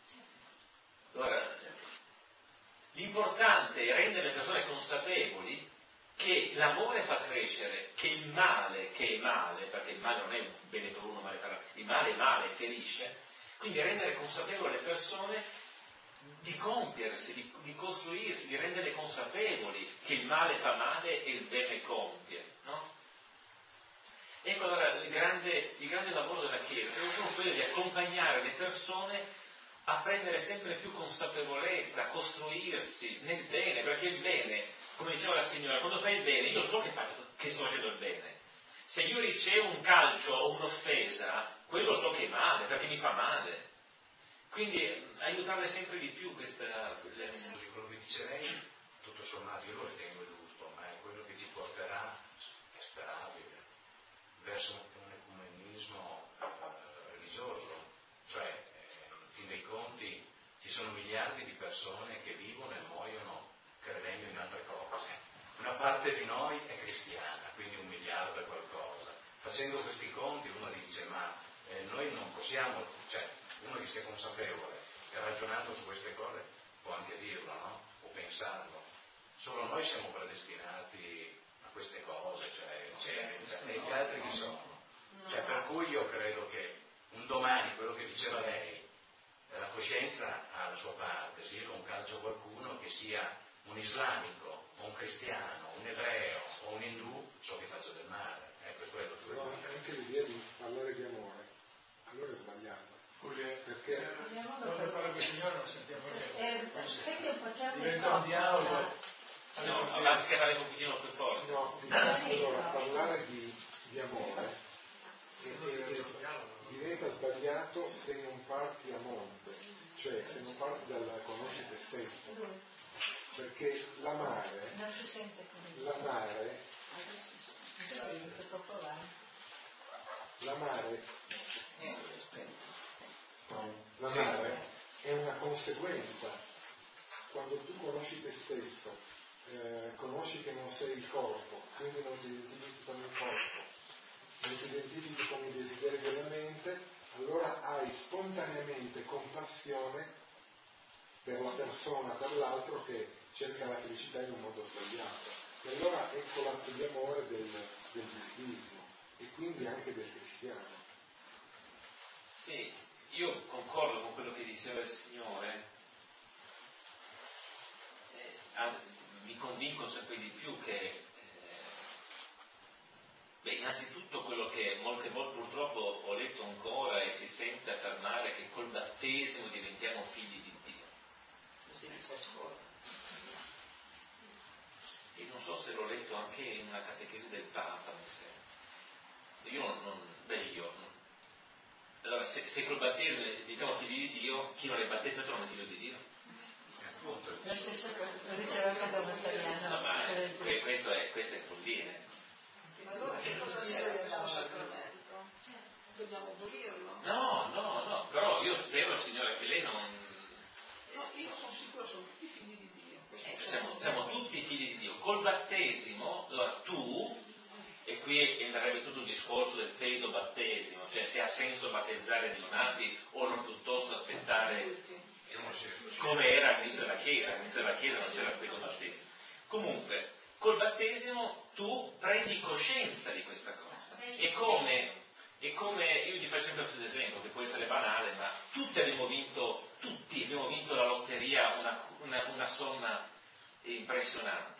Allora, l'importante è rendere le persone consapevoli che l'amore fa crescere, che il male, che è male, perché il male non è bene per uno, male per l'altro, il male è male, ferisce, quindi rendere consapevoli le persone di compiersi, di, di costruirsi, di renderle consapevoli che il male fa male e il bene compie, no? Ecco allora il grande, il grande lavoro della Chiesa è proprio quello di accompagnare le persone a prendere sempre più consapevolezza, a costruirsi nel bene, perché il bene, come diceva la signora, quando fai il bene, io so che, faccio, che sto facendo il bene. Se io ricevo un calcio o un'offesa, quello so che è male, perché mi fa male. Quindi aiutarle sempre di più questa... Quello che dice lei, tutto sommato, io lo ritengo giusto, ma è quello che ci porterà, è sperabile, verso un ecumenismo eh, religioso. Cioè, eh, in fin dei conti, ci sono miliardi di persone che vivono e muoiono credendo in altre cose. Una parte di noi è cristiana, quindi un miliardo è qualcosa. Facendo questi conti uno dice, ma eh, noi non possiamo, cioè, uno che sia consapevole e ragionando su queste cose può anche dirlo, no? Può pensarlo. Solo noi siamo predestinati a queste cose, cioè, cioè, cioè e gli altri chi sono? Cioè, per cui io credo che un domani, quello che diceva lei, la coscienza ha la sua parte, se io do un calcio a qualcuno, che sia un islamico, o un cristiano, un ebreo, o un indù, so che faccio del male. Ecco, è quello che no, anche l'idea di parlare di amore, allora è sbagliata. Perché non per fare quel signore non sentiamo niente. Eh, sai che facciamo diventa un dialogo. No, avanti che fare un pochino più forte. No, allora, parlare di, di amore e, e, e diventa sbagliato se non parti a monte, cioè se non parti dal conosci te stesso, perché l'amare, l'amare, l'amare, l'amare è una conseguenza. Quando tu conosci te stesso, eh, conosci che non sei il corpo, quindi non ti identifichi con il corpo, non ti identifichi con i desideri della mente, allora hai spontaneamente compassione per la persona, per l'altro che cerca la felicità in un modo sbagliato. E allora ecco l'atto di amore del, del buddismo e quindi anche del cristiano. Sì, io concordo con quello che diceva il Signore. Mi convinco sempre di più che, eh, beh, innanzitutto quello che molte volte purtroppo ho letto ancora e si sente affermare che col battesimo diventiamo figli di Dio. Così dice a scuola. E non so se l'ho letto anche in una catechesi del Papa, mi sembra. Io non, non beh io non. Allora se, se col battesimo diventiamo figli di Dio, chi non è battezzato non è figlio di Dio. La stessa cosa, lo diceva il Padre Italiano. Insomma, eh, questo è, questo è follia. Ma allora che cosa serve questo sacramento? Dobbiamo abolirlo? No, no, no, però io spero, Signore, che lei non... No, io sono sicuro, sono tutti figli di Dio. Eh, siamo, siamo tutti figli di Dio. Col battesimo, allora tu, e qui entrerebbe tutto il discorso del pedobattesimo, cioè se ha senso battezzare neonati o non piuttosto aspettare... come era all'inizio della Chiesa, all'inizio della Chiesa non c'era il battesimo. Comunque, col battesimo tu prendi coscienza di questa cosa. E come, e come io ti faccio sempre questo esempio, che può essere banale, ma tutti abbiamo vinto, tutti abbiamo vinto la lotteria, una, una, una somma impressionante.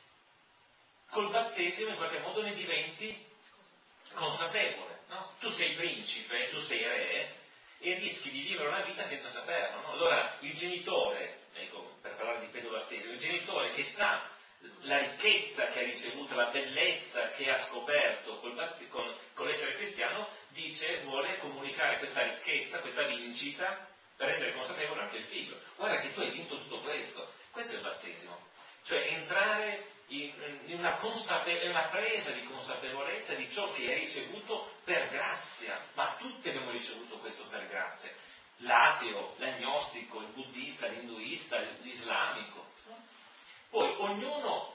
Col battesimo in qualche modo ne diventi consapevole, no? Tu sei principe, tu sei re, e rischi di vivere una vita senza saperlo, no? Allora il genitore, ecco, per parlare di pedobattesimo, il genitore che sa la ricchezza che ha ricevuto, la bellezza che ha scoperto col batte- con, con l'essere cristiano, dice, vuole comunicare questa ricchezza, questa vincita, per rendere consapevole anche il figlio. Guarda che tu hai vinto tutto questo. Questo è il battesimo. Cioè entrare in, in una, consape- una presa di consapevolezza di ciò che hai ricevuto per grazia. Ma tutti abbiamo ricevuto questo per grazia. L'ateo, l'agnostico, il buddista, l'induista, l'islamico. Poi ognuno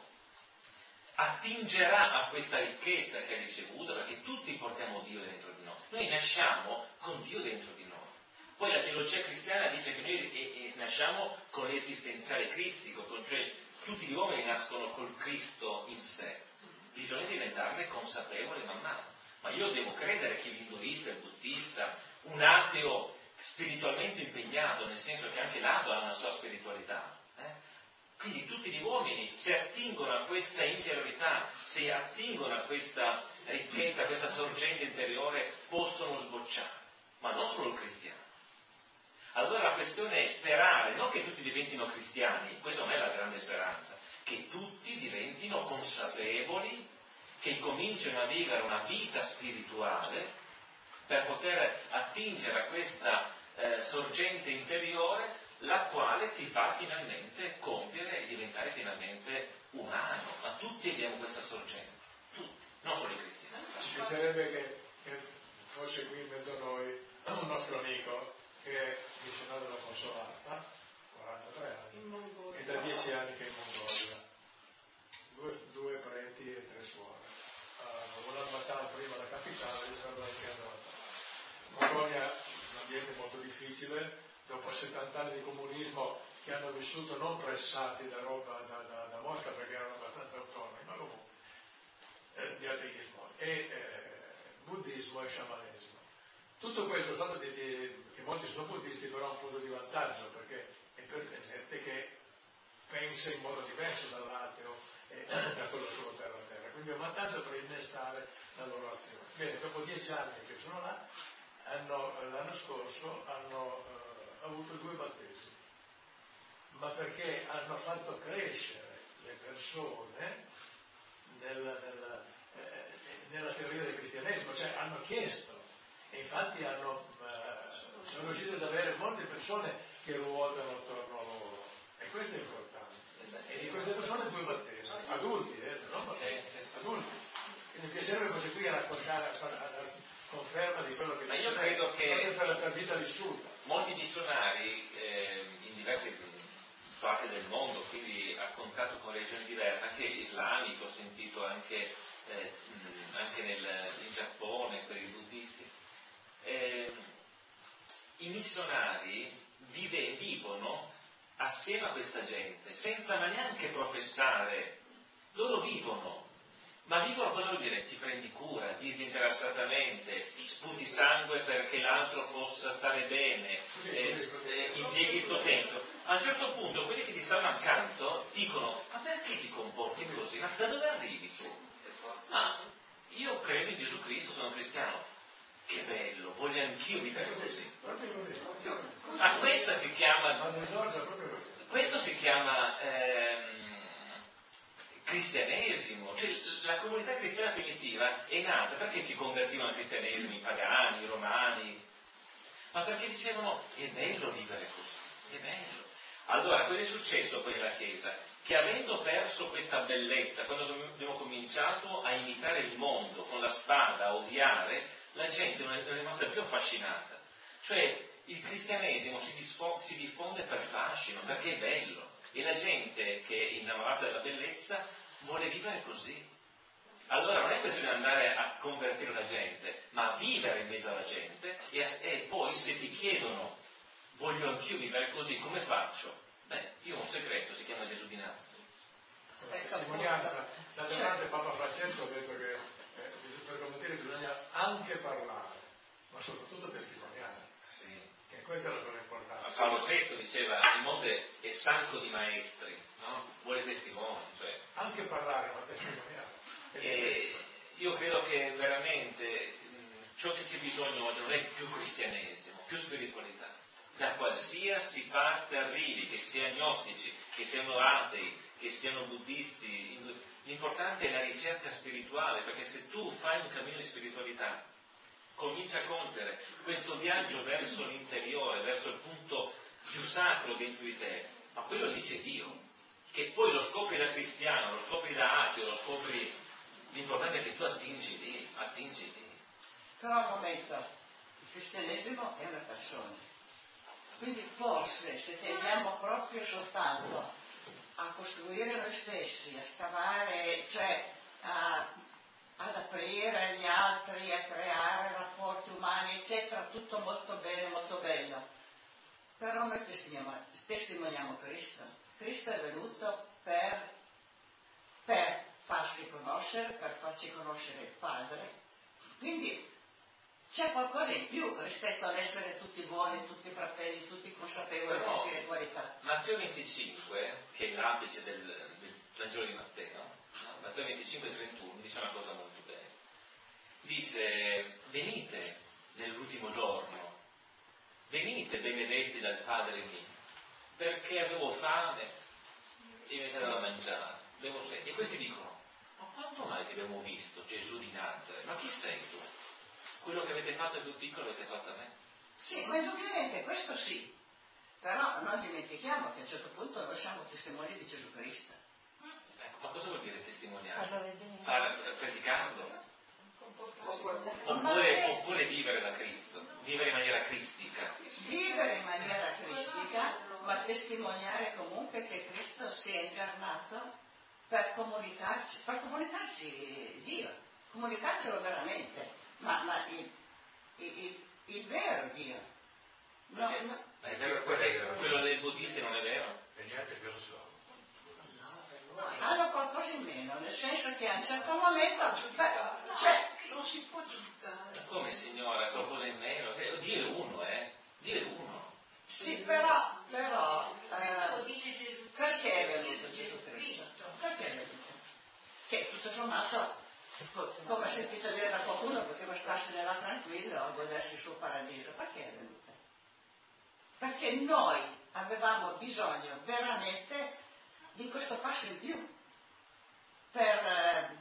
attingerà a questa ricchezza che ha ricevuto, perché tutti portiamo Dio dentro di noi. Noi nasciamo con Dio dentro di noi. Poi la teologia cristiana dice che noi e, e nasciamo con l'esistenziale cristico, con, cioè tutti gli uomini nascono col Cristo in sé. Bisogna diventarne consapevoli man mano. Ma io devo credere che l'induista, il buddista, un ateo spiritualmente impegnato, nel senso che anche l'ateo ha una sua spiritualità. Eh? Quindi tutti gli uomini, se attingono a questa interiorità, se attingono a questa ricchezza, a questa sorgente interiore, possono sbocciare, ma non solo il cristiano. Allora la questione è sperare, non che tutti diventino cristiani, questa non è la grande speranza, che tutti diventino consapevoli, che cominciano a vivere una vita spirituale per poter attingere a questa eh, sorgente interiore, la quale ti fa finalmente compiere e diventare finalmente umano. Ma tutti abbiamo questa sorgente, tutti, non solo i cristiani. Ci piacerebbe che, che fosse qui in mezzo a noi un nostro amico che è missionario della Consolata, quarantatré anni, e da dieci anni che è in Mongolia, due, due preti e tre suore. Uh, una battaglia prima la capitale, il sardo che andava a Mongolia è un ambiente molto difficile, dopo settanta anni di comunismo che hanno vissuto non pressati da roba da, da, da Mosca perché erano abbastanza autonomi, ma comunque eh, di ateismo e eh, buddismo e sciamanesimo. Tutto questo è stato di, di, che molti sono buddisti, però è un punto di vantaggio perché è per gente che pensa in modo diverso dall'ateo e da quello solo terra a terra, quindi è un vantaggio per innestare la loro azione. Bene, dopo dieci anni che sono là, hanno, l'anno scorso hanno eh, avuto due battesimi, ma perché hanno fatto crescere le persone nel, nel, eh, nella teoria del cristianesimo, cioè hanno chiesto e infatti hanno, eh, sono riusciti ad avere molte persone che ruotano attorno a loro e questo è importante. E di queste persone due battesimi, adulti, eh, non battesimi, adulti. Quindi mi serve così qui a raccontare, a, a, a conferma di quello che ma io credo che per la vita vissuta. Molti missionari eh, in diverse parti del mondo, quindi a contatto con regioni diverse, anche islamico, ho sentito anche, eh, anche nel, in Giappone per i buddisti, eh, i missionari vive, vivono assieme a questa gente, senza ma neanche professare, loro vivono. Ma vivono, cosa vuol dire? Ti prendi cura, disinteressatamente, sputi sangue perché l'altro possa stare bene, eh, eh, impieghi il tuo tempo. A un certo punto quelli che ti stanno accanto dicono: ma perché ti comporti così? Ma da dove arrivi tu? Ah, io credo in Gesù Cristo, sono cristiano. Che bello, voglio anch'io vivere così. Ma questa si chiama, questo si chiama ehm, cristianesimo, cioè la comunità cristiana primitiva è nata perché si convertivano al cristianesimo i pagani, i romani, ma perché dicevano è bello vivere così, è bello. Allora, cosa è successo poi nella Chiesa? Che avendo perso questa bellezza, quando abbiamo cominciato a imitare il mondo con la spada, a odiare, la gente non è rimasta più affascinata. Cioè il cristianesimo si, disfo- si diffonde per fascino, perché è bello. E la gente che è innamorata della bellezza vuole vivere così. Allora non è questione di andare a convertire la gente, ma vivere in mezzo alla gente e, e poi se ti chiedono voglio anch'io vivere così, come faccio? Beh, io ho un segreto, si chiama Gesù di Nazareth. La testimonianza, d'altra parte Papa Francesco ha detto che eh, per convertire bisogna anche parlare, ma soprattutto testimoniare. Sì. Che questa è la cosa importante. Paolo sesto diceva il mondo è stanco di maestri, no? Vuole testimoni, cioè. Anche parlare, ma testimoniare. E io credo che veramente mh, ciò che c'è bisogno oggi non è più cristianesimo, più spiritualità. Da qualsiasi parte arrivi, che siano agnostici, che siano atei, che siano buddisti, l'importante è la ricerca spirituale, perché se tu fai un cammino di spiritualità, comincia a compiere questo viaggio verso l'interiore, verso il punto più sacro dentro di te, ma quello lì c'è Dio, che poi lo scopri da cristiano, lo scopri da ateo, lo scopri, l'importante è che tu attingi lì, attingi lì. Però un momento, il cristianesimo è una persona, quindi forse se tendiamo proprio soltanto a costruire noi stessi, a scavare, cioè a ad aprire agli altri, a creare rapporti umani, eccetera, tutto molto bene, molto bello. Però noi testimoniamo, testimoniamo Cristo. Cristo è venuto per, per farsi conoscere, per farci conoscere il Padre. Quindi c'è qualcosa in più rispetto all'essere tutti buoni, tutti fratelli, tutti consapevoli di spiritualità. Matteo venticinque, che è l'apice del, del Vangelo di Matteo, no? Matteo venticinque trentuno dice una cosa molto bella. Dice: venite nell'ultimo giorno, venite benedetti dal Padre mio, perché avevo fame e mi avete dato da mangiare, avevo sete. E questi dicono: ma quando mai ti abbiamo visto, Gesù di Nazareth? Ma chi sei tu? Quello che avete fatto ai più piccoli l'avete fatto a me. Sì, ma indubbiamente questo sì, però non dimentichiamo che a un certo punto noi siamo testimoni di Gesù Cristo. Ecco, ma cosa vuol dire testimoniare? Far, predicarlo? Oppure, oppure vivere da Cristo, vivere in maniera cristica. Vivere in maniera cristica, ma testimoniare comunque che Cristo si è incarnato per comunicarci, per comunicarci Dio, comunicarcelo veramente, ma, ma il, il, il, il vero Dio. No, ma, è, no. ma è vero, quello, quello dei buddisti non è vero? E niente più so. Hanno qualcosa in meno, nel senso che a un certo momento, beh, cioè, non si può giudicare. Come signora, qualcosa in meno? Eh, dire uno, eh? Dire uno. Sì, però, però eh, Lo dice Gesù. perché è venuto Gesù Cristo? Perché è venuto? Che tutto sommato, come ho sentito dire da qualcuno, poteva starsene là tranquillo a godersi il suo paradiso. Perché è venuto? Perché noi avevamo bisogno veramente di questo passo in più. per, eh,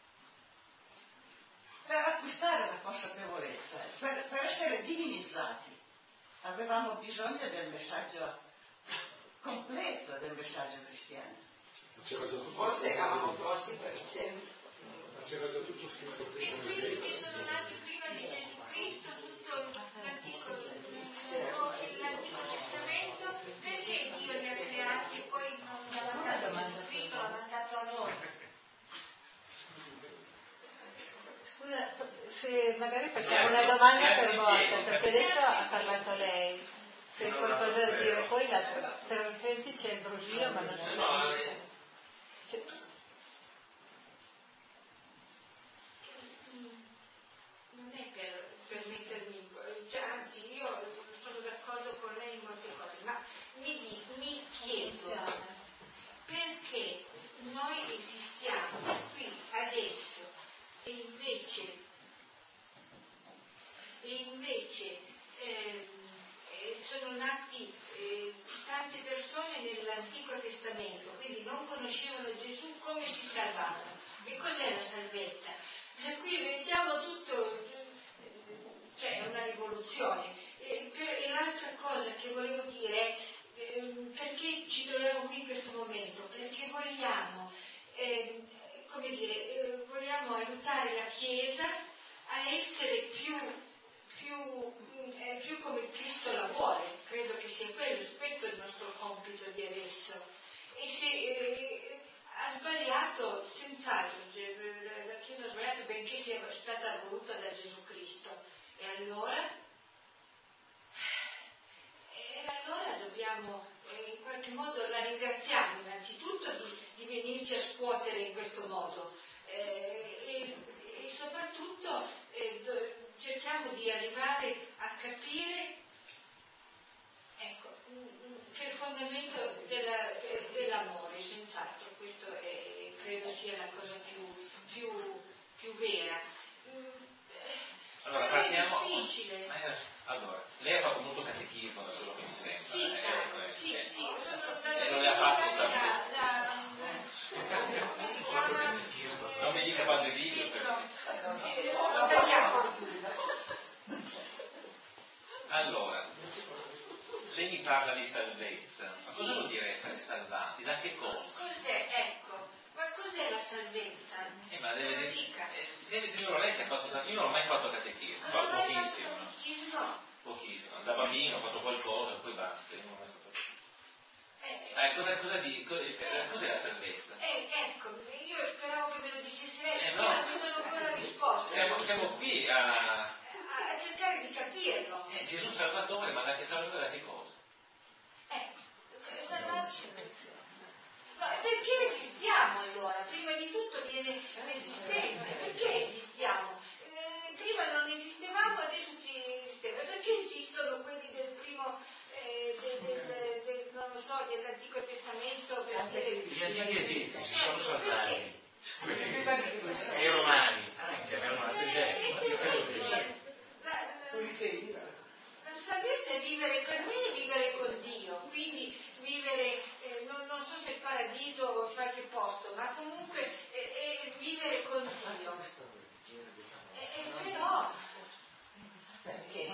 per acquistare la consapevolezza, per, per essere divinizzati. Avevamo bisogno del messaggio completo, del messaggio cristiano. C'era già tutto Forse eravamo pronti per ricevere. Ma c'era già tutto scritto E prima del quelli tempo. che sono nati prima di Gesù Cristo, tutto l'Antico, l'Antico Testamento, perché Dio li ha creati e poi non li ha mandato a Gesù Cristo, l'ha mandato a noi? Scusa, se magari facciamo una domanda per volta, perché adesso ha parlato lei, se hai qualcosa da dire, poi l'altro, se non senti c'è il brusio, ma non c'è. No, eh, C'è- Non è per, per mettermi in co- cioè, anzi io sono d'accordo con lei in molte cose, ma mi, di- mi chiedo perché noi esistiamo qui adesso e invece e invece ehm, eh, sono nati eh, tante persone nell'Antico Testamento, quindi non conoscevano Gesù, come si salvavano? E cos'è la salvezza? Per cui mettiamo tutto, cioè è una rivoluzione. E, per, e l'altra cosa che volevo dire è ehm, perché ci troviamo qui in questo momento? Perché vogliamo, ehm, come dire, eh, vogliamo aiutare la Chiesa a essere più, più, mh, eh, più come Cristo la vuole. Credo che sia quello, questo è il nostro compito di adesso. E se eh, ha sbagliato, senz'altro, cioè, la Chiesa ha sbagliato benché sia stata voluta da Gesù Cristo. E allora? E allora dobbiamo eh, in qualche modo la ringraziamo innanzitutto di, di venirci a scuotere in questo modo eh, e, e soprattutto eh, do, cerchiamo di arrivare a capire ecco, che il fondamento della, dell'amore, senz'altro, questo è, credo sia la cosa più, più, più vera. allora È partiamo. difficile. Eh, Allora, lei ha fatto molto catechismo da quello che mi sembra. Sì, eh, ecco, eh, sì, eh. sì, sono E non le ha fatto da, tanto. da, come si chiama? Non mi dica padre Livio, Pietro, perché... eh, lo tagliamo. Allora, lei mi parla di salvezza. Ma cosa vuol dire essere salvati? Da che cosa? Cos'è, ecco, ma cos'è la salvezza? Eh, ma deve, deve, Dica. eh, deve dirlo lei che ha fatto salvezza. Io non ho mai fatto catechismo, Ma fa non hai fatto pochissimo. catechismo? Pochissimo. Da bambino ho fatto qualcosa, poi basta. Io non ho mai fatto... Eh, Eh, cosa, cosa di, co- eh, cos'è la salvezza? eh, ecco, io speravo che me lo dicesse lei, Eh, perché no. non mi sono ancora risposto. Siamo, siamo qui a... A cercare di capirlo. Eh, Gesù Salvatore, ma da che Salvatore da che cosa? Eh, salvarci. No, perché esistiamo allora? Prima di tutto viene l'esistenza. Perché esistiamo? Eh, prima non esistevamo, adesso ci esistiamo. Perché esistono quelli del primo, eh, del, del, del, non lo so, dell'Antico Testamento? Perché... Gli antichi egizi si sono Perché? salvati. E i romani, che avevano altri gesti. Io credo che sì. La salvezza è vivere, per me è vivere con Dio, quindi vivere, eh, non, non so se il paradiso o in qualche posto, ma comunque è, è vivere con Dio. E, e però... Perché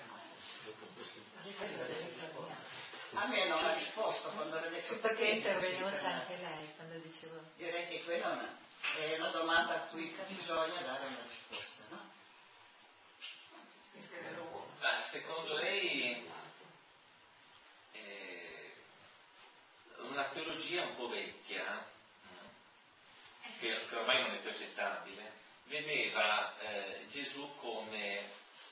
a me non ha risposto quando le detto Perché è intervenuta anche lei quando dicevo. direi che quella è una, è una domanda a cui bisogna dare una risposta, no? Ma secondo lei eh, una teologia un po' vecchia, che, che ormai non è più accettabile, vedeva eh, Gesù come,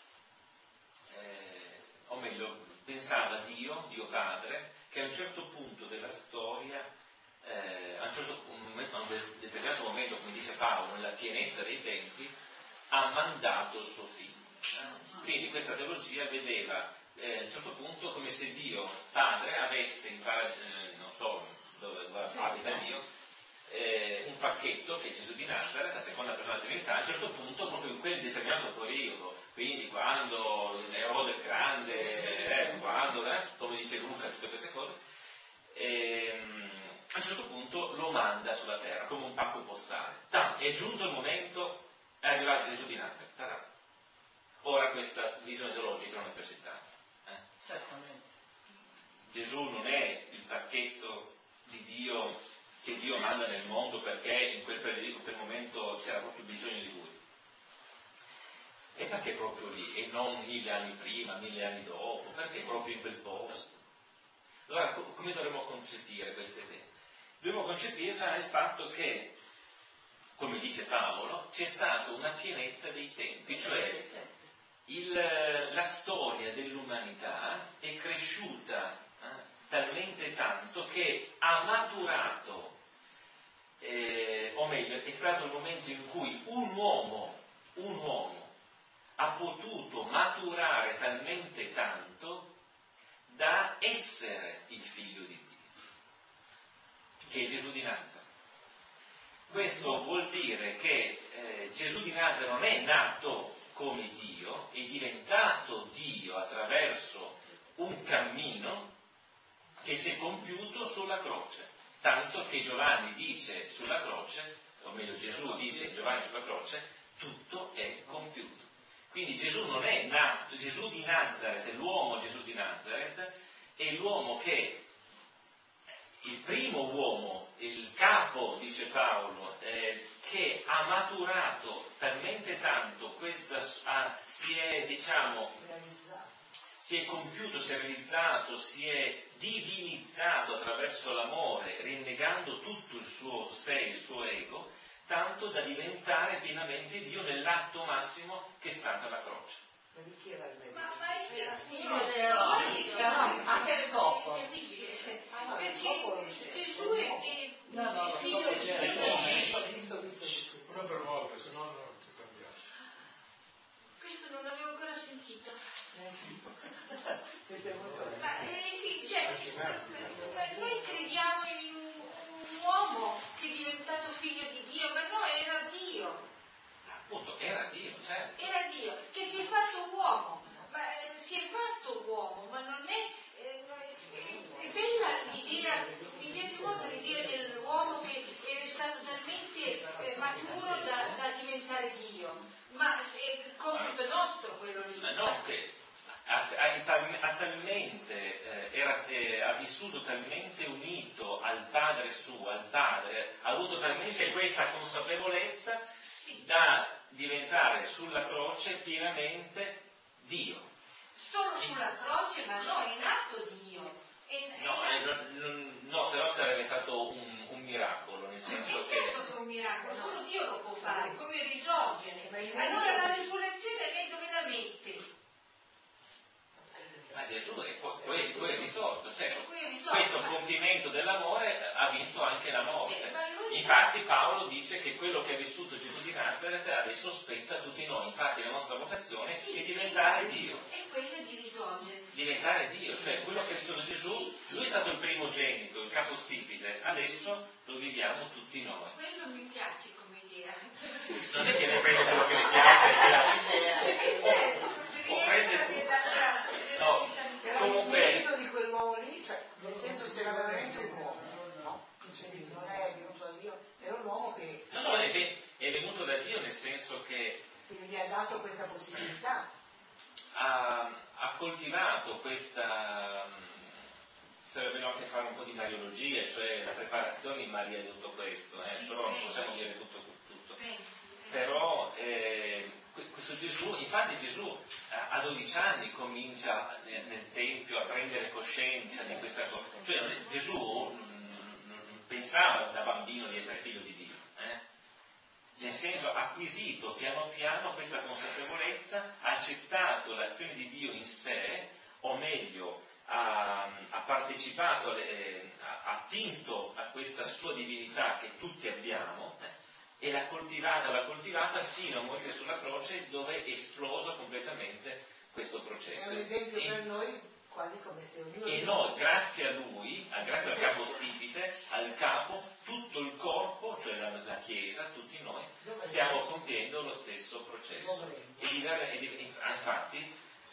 eh, o meglio, pensava a Dio, Dio Padre, che a un certo punto della storia, eh, a un certo momento, a un determinato momento, come dice Paolo, nella pienezza dei tempi, ha mandato il suo figlio. Quindi questa teologia vedeva eh, a un certo punto come se Dio Padre avesse in paradiso, eh, non so dove, dove abita Dio, eh, un pacchetto che è Gesù di Nazareth, la seconda persona della Trinità, a un certo punto proprio in quel determinato periodo, quindi quando Erode il Grande, eh, quando, eh, come dice Luca, tutte queste cose, ehm, a un certo punto lo lo manda sulla terra come un pacco postale. Tam, è giunto il momento, è arrivato Gesù di Nazareth. Tarà. Ora questa visione teologica non è presentata. Eh? Certamente. Gesù non è il pacchetto di Dio che Dio manda nel mondo perché in quel periodo, in quel momento c'era proprio bisogno di lui. E perché proprio lì e non mille anni prima, mille anni dopo? Perché proprio in quel posto? Allora come dovremmo concepire queste idee? Dobbiamo concepirla nel fatto che, come dice Paolo, c'è stata una pienezza dei tempi, cioè il, la storia dell'umanità è cresciuta eh, talmente tanto che ha maturato, eh, o meglio, è stato il momento in cui un uomo, un uomo ha potuto maturare talmente tanto da essere il figlio di Dio, che è Gesù di Nazareth. Questo vuol dire che eh, Gesù di Nazareth non è nato come Dio, è diventato Dio attraverso un cammino che si è compiuto sulla croce, tanto che Giovanni dice sulla croce, o meglio Gesù dice Giovanni sulla croce, tutto è compiuto. Quindi Gesù non è nato, Gesù di Nazareth, l'uomo Gesù di Nazareth, è l'uomo che, il primo uomo, il capo, dice Paolo, eh, che ha maturato talmente tanto, questa, ha, si è, diciamo, si è compiuto, si è realizzato, si è divinizzato attraverso l'amore, rinnegando tutto il suo sé, il suo ego, tanto da diventare pienamente Dio nell'atto massimo che è stata la croce. Ma fai sì, a che scopo? Perché Gesù è No, no, il figlio di Dio. Una per volta, se no non ti cambiamo. Questo non l'avevo ancora sentito. Ma eh, sì, cioè, noi crediamo in un, un uomo che è diventato figlio di Dio, ma no, era Dio. Appunto, era Dio, certo. Era Dio, che si è fatto uomo, ma eh, si è fatto uomo, ma non è, eh, è, è bella l'idea, mi piace molto l'idea dell'uomo che era stato talmente eh, maturo da, da diventare Dio, ma è il compito nostro quello lì. Ma no, che ha, ha, ha talmente, eh, era, eh, ha vissuto talmente unito al Padre suo, al Padre, ha avuto talmente questa consapevolezza da diventare sulla croce pienamente Dio. Solo sulla croce, ma no, è in atto Dio. È, è no, in eh, non, no, se no sarebbe stato un, un miracolo, nel senso è che... certo che è un miracolo, solo Dio lo può fare, come risorgere. Allora la risurrezione lei dove la mette? Ma Gesù è poi è risorto, cioè, risorto, questo ma... compimento dell'amore ha vinto anche la morte. Eh, Infatti Paolo dice che quello che ha vissuto Gesù di Nazareth adesso spetta a tutti noi, infatti la nostra vocazione sì, è diventare sì, Dio. È quella di risorgere. Diventare Dio, cioè quello che ha vissuto Gesù, lui è stato il primogenito, il capostipite, adesso lo viviamo tutti noi. Quello mi piace come idea. Non è che ne prende quello che le piace, Eh, certo, o prende tutto. No, comunque... Il di quell'uomo lì, cioè, nel senso se era veramente un uomo, no? Non è venuto da Dio, era un uomo che... No, no, è, è venuto da Dio nel senso che... Quindi gli ha dato questa possibilità. Ha, ha coltivato questa... Sarebbe bello anche fare un po' di mariologia, cioè la preparazione in Maria di tutto questo, eh, però non possiamo dire tutto tutto. Però eh, questo Gesù, infatti Gesù a dodici anni comincia nel, nel Tempio a prendere coscienza di questa cosa, cioè Gesù non, non pensava da bambino di essere figlio di Dio, eh? Nel senso ha acquisito piano piano questa consapevolezza, ha accettato l'azione di Dio in sé, o meglio ha, ha partecipato, alle, ha attinto a questa sua divinità che tutti abbiamo, eh? E l'ha coltivata, l'ha coltivata fino a morire sulla croce, dove è esploso completamente questo processo. È un esempio e, per noi quasi come se ognuno... E noi, grazie a lui, grazie al capostipite, al capo, tutto il corpo, cioè la, la Chiesa, tutti noi, stiamo compiendo lo stesso processo. E, e infatti,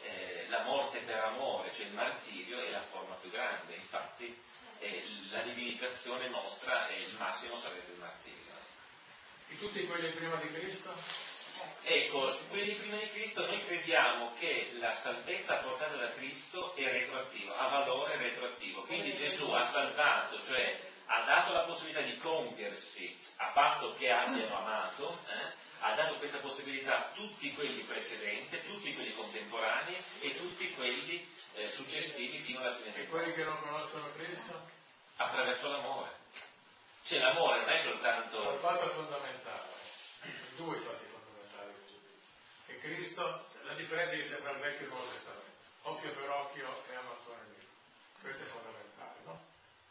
eh, la morte per amore, cioè il martirio, è la forma più grande. Infatti eh, la divinizzazione nostra è il massimo sarebbe il martirio. E tutti quelli prima di Cristo? Ecco, quelli prima di Cristo noi crediamo che la salvezza portata da Cristo è retroattiva, ha valore retroattivo. Quindi Gesù ha salvato, cioè ha dato la possibilità di compiersi a patto che abbiano amato, eh, ha dato questa possibilità a tutti quelli precedenti, a tutti quelli contemporanei e tutti quelli eh, successivi fino alla fine del mondo. E quelli che non conoscono Cristo? Attraverso l'amore. Cioè l'amore non è soltanto... Il fatto fondamentale, due fatti fondamentali di giudizio. Che Cristo, la differenza che c'è tra il Vecchio e il Nuovo Testamento, occhio per occhio e ama il tuo nemico. Questo è fondamentale, no?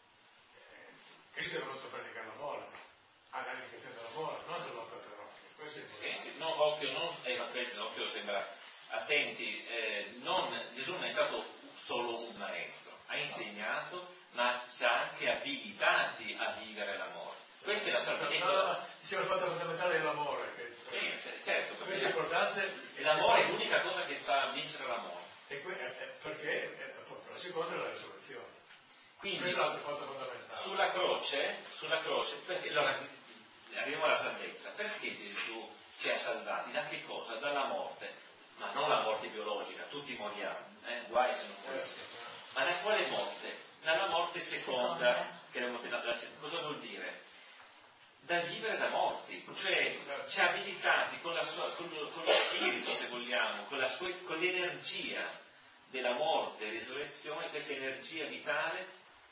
Cristo è venuto a predicare l'amore, ha la indicazione dell'amore, non dell'occhio per occhio. Questo è sì, sì, no, occhio non, eh, questo, occhio sembra, attenti, eh, non, Gesù non è stato solo un maestro, ha insegnato, ma ci ha anche abilitati a vivere l'amore. Questa è la salvezza. Diceva il fatto fondamentale dell'amore. Che... Sì, certo, perché questo è importante. L'amore è l'unica cosa che fa vincere l'amore. E que- è perché è, appunto, la seconda è la risurrezione. Quindi, questo è l'altro fatto fondamentale. Sulla croce, sulla croce, perché, allora, arriviamo alla salvezza. Perché Gesù ci ha salvati? Da che cosa? Dalla morte. Ma non la morte biologica, tutti moriamo, eh? Guai se non fosse. Ma da quale morte? Dalla morte seconda, che è la morte, la, la, cosa vuol dire? Da vivere da morti, cioè ci ha abilitati con, la sua, con, lo, con lo spirito, se vogliamo, con, la sua, con l'energia della morte e risurrezione, questa energia vitale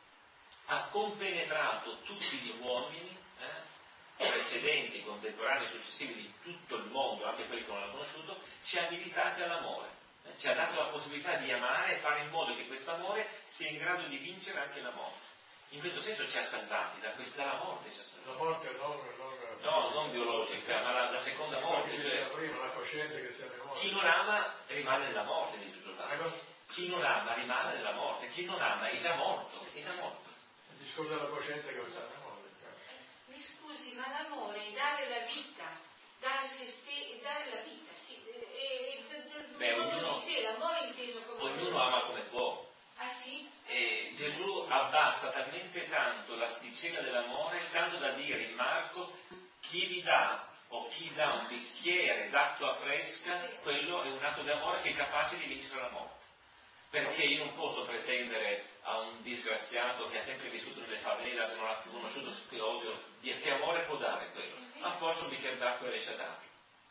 ha compenetrato tutti gli uomini eh, precedenti, contemporanei, successivi di tutto il mondo, anche quelli che non l'hanno conosciuto, ci ha abilitati all'amore, eh, ci ha dato la possibilità di amare e fare in modo che questo amore sia in grado di vincere anche la morte. In questo senso ci ha salvati, da questa la morte ci ha salvati. La morte non, non, no, non biologica, ma la, la seconda morte. Cioè, la prima, la coscienza che siamo morti. Chi non ama rimane nella morte, dice Giovanni. Chi non ama rimane nella morte, chi non ama è già morto, è già morto. Il discorso della coscienza che siamo morti. Cioè. Mi scusi, ma l'amore è dare la vita, dare se ste, dare la vita, sì, e, e, Beh, ognuno, sé, l'amore inteso come ognuno ama come può. Ah sì? E Gesù abbassa talmente tanto l'asticella dell'amore, tanto da dire in Marco, chi vi dà o chi dà un bicchiere d'acqua fresca, quello è un atto di amore che è capace di vincere la morte. Perché io non posso pretendere a un disgraziato che ha sempre vissuto nelle favelas, non ha più conosciuto Spiogio, dire che amore può dare quello. Ma forse un bicchiere d'acqua riesce a darlo.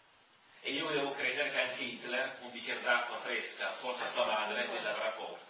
E io devo credere che anche Hitler un bicchiere d'acqua fresca porta a tua madre e l'avrà porta.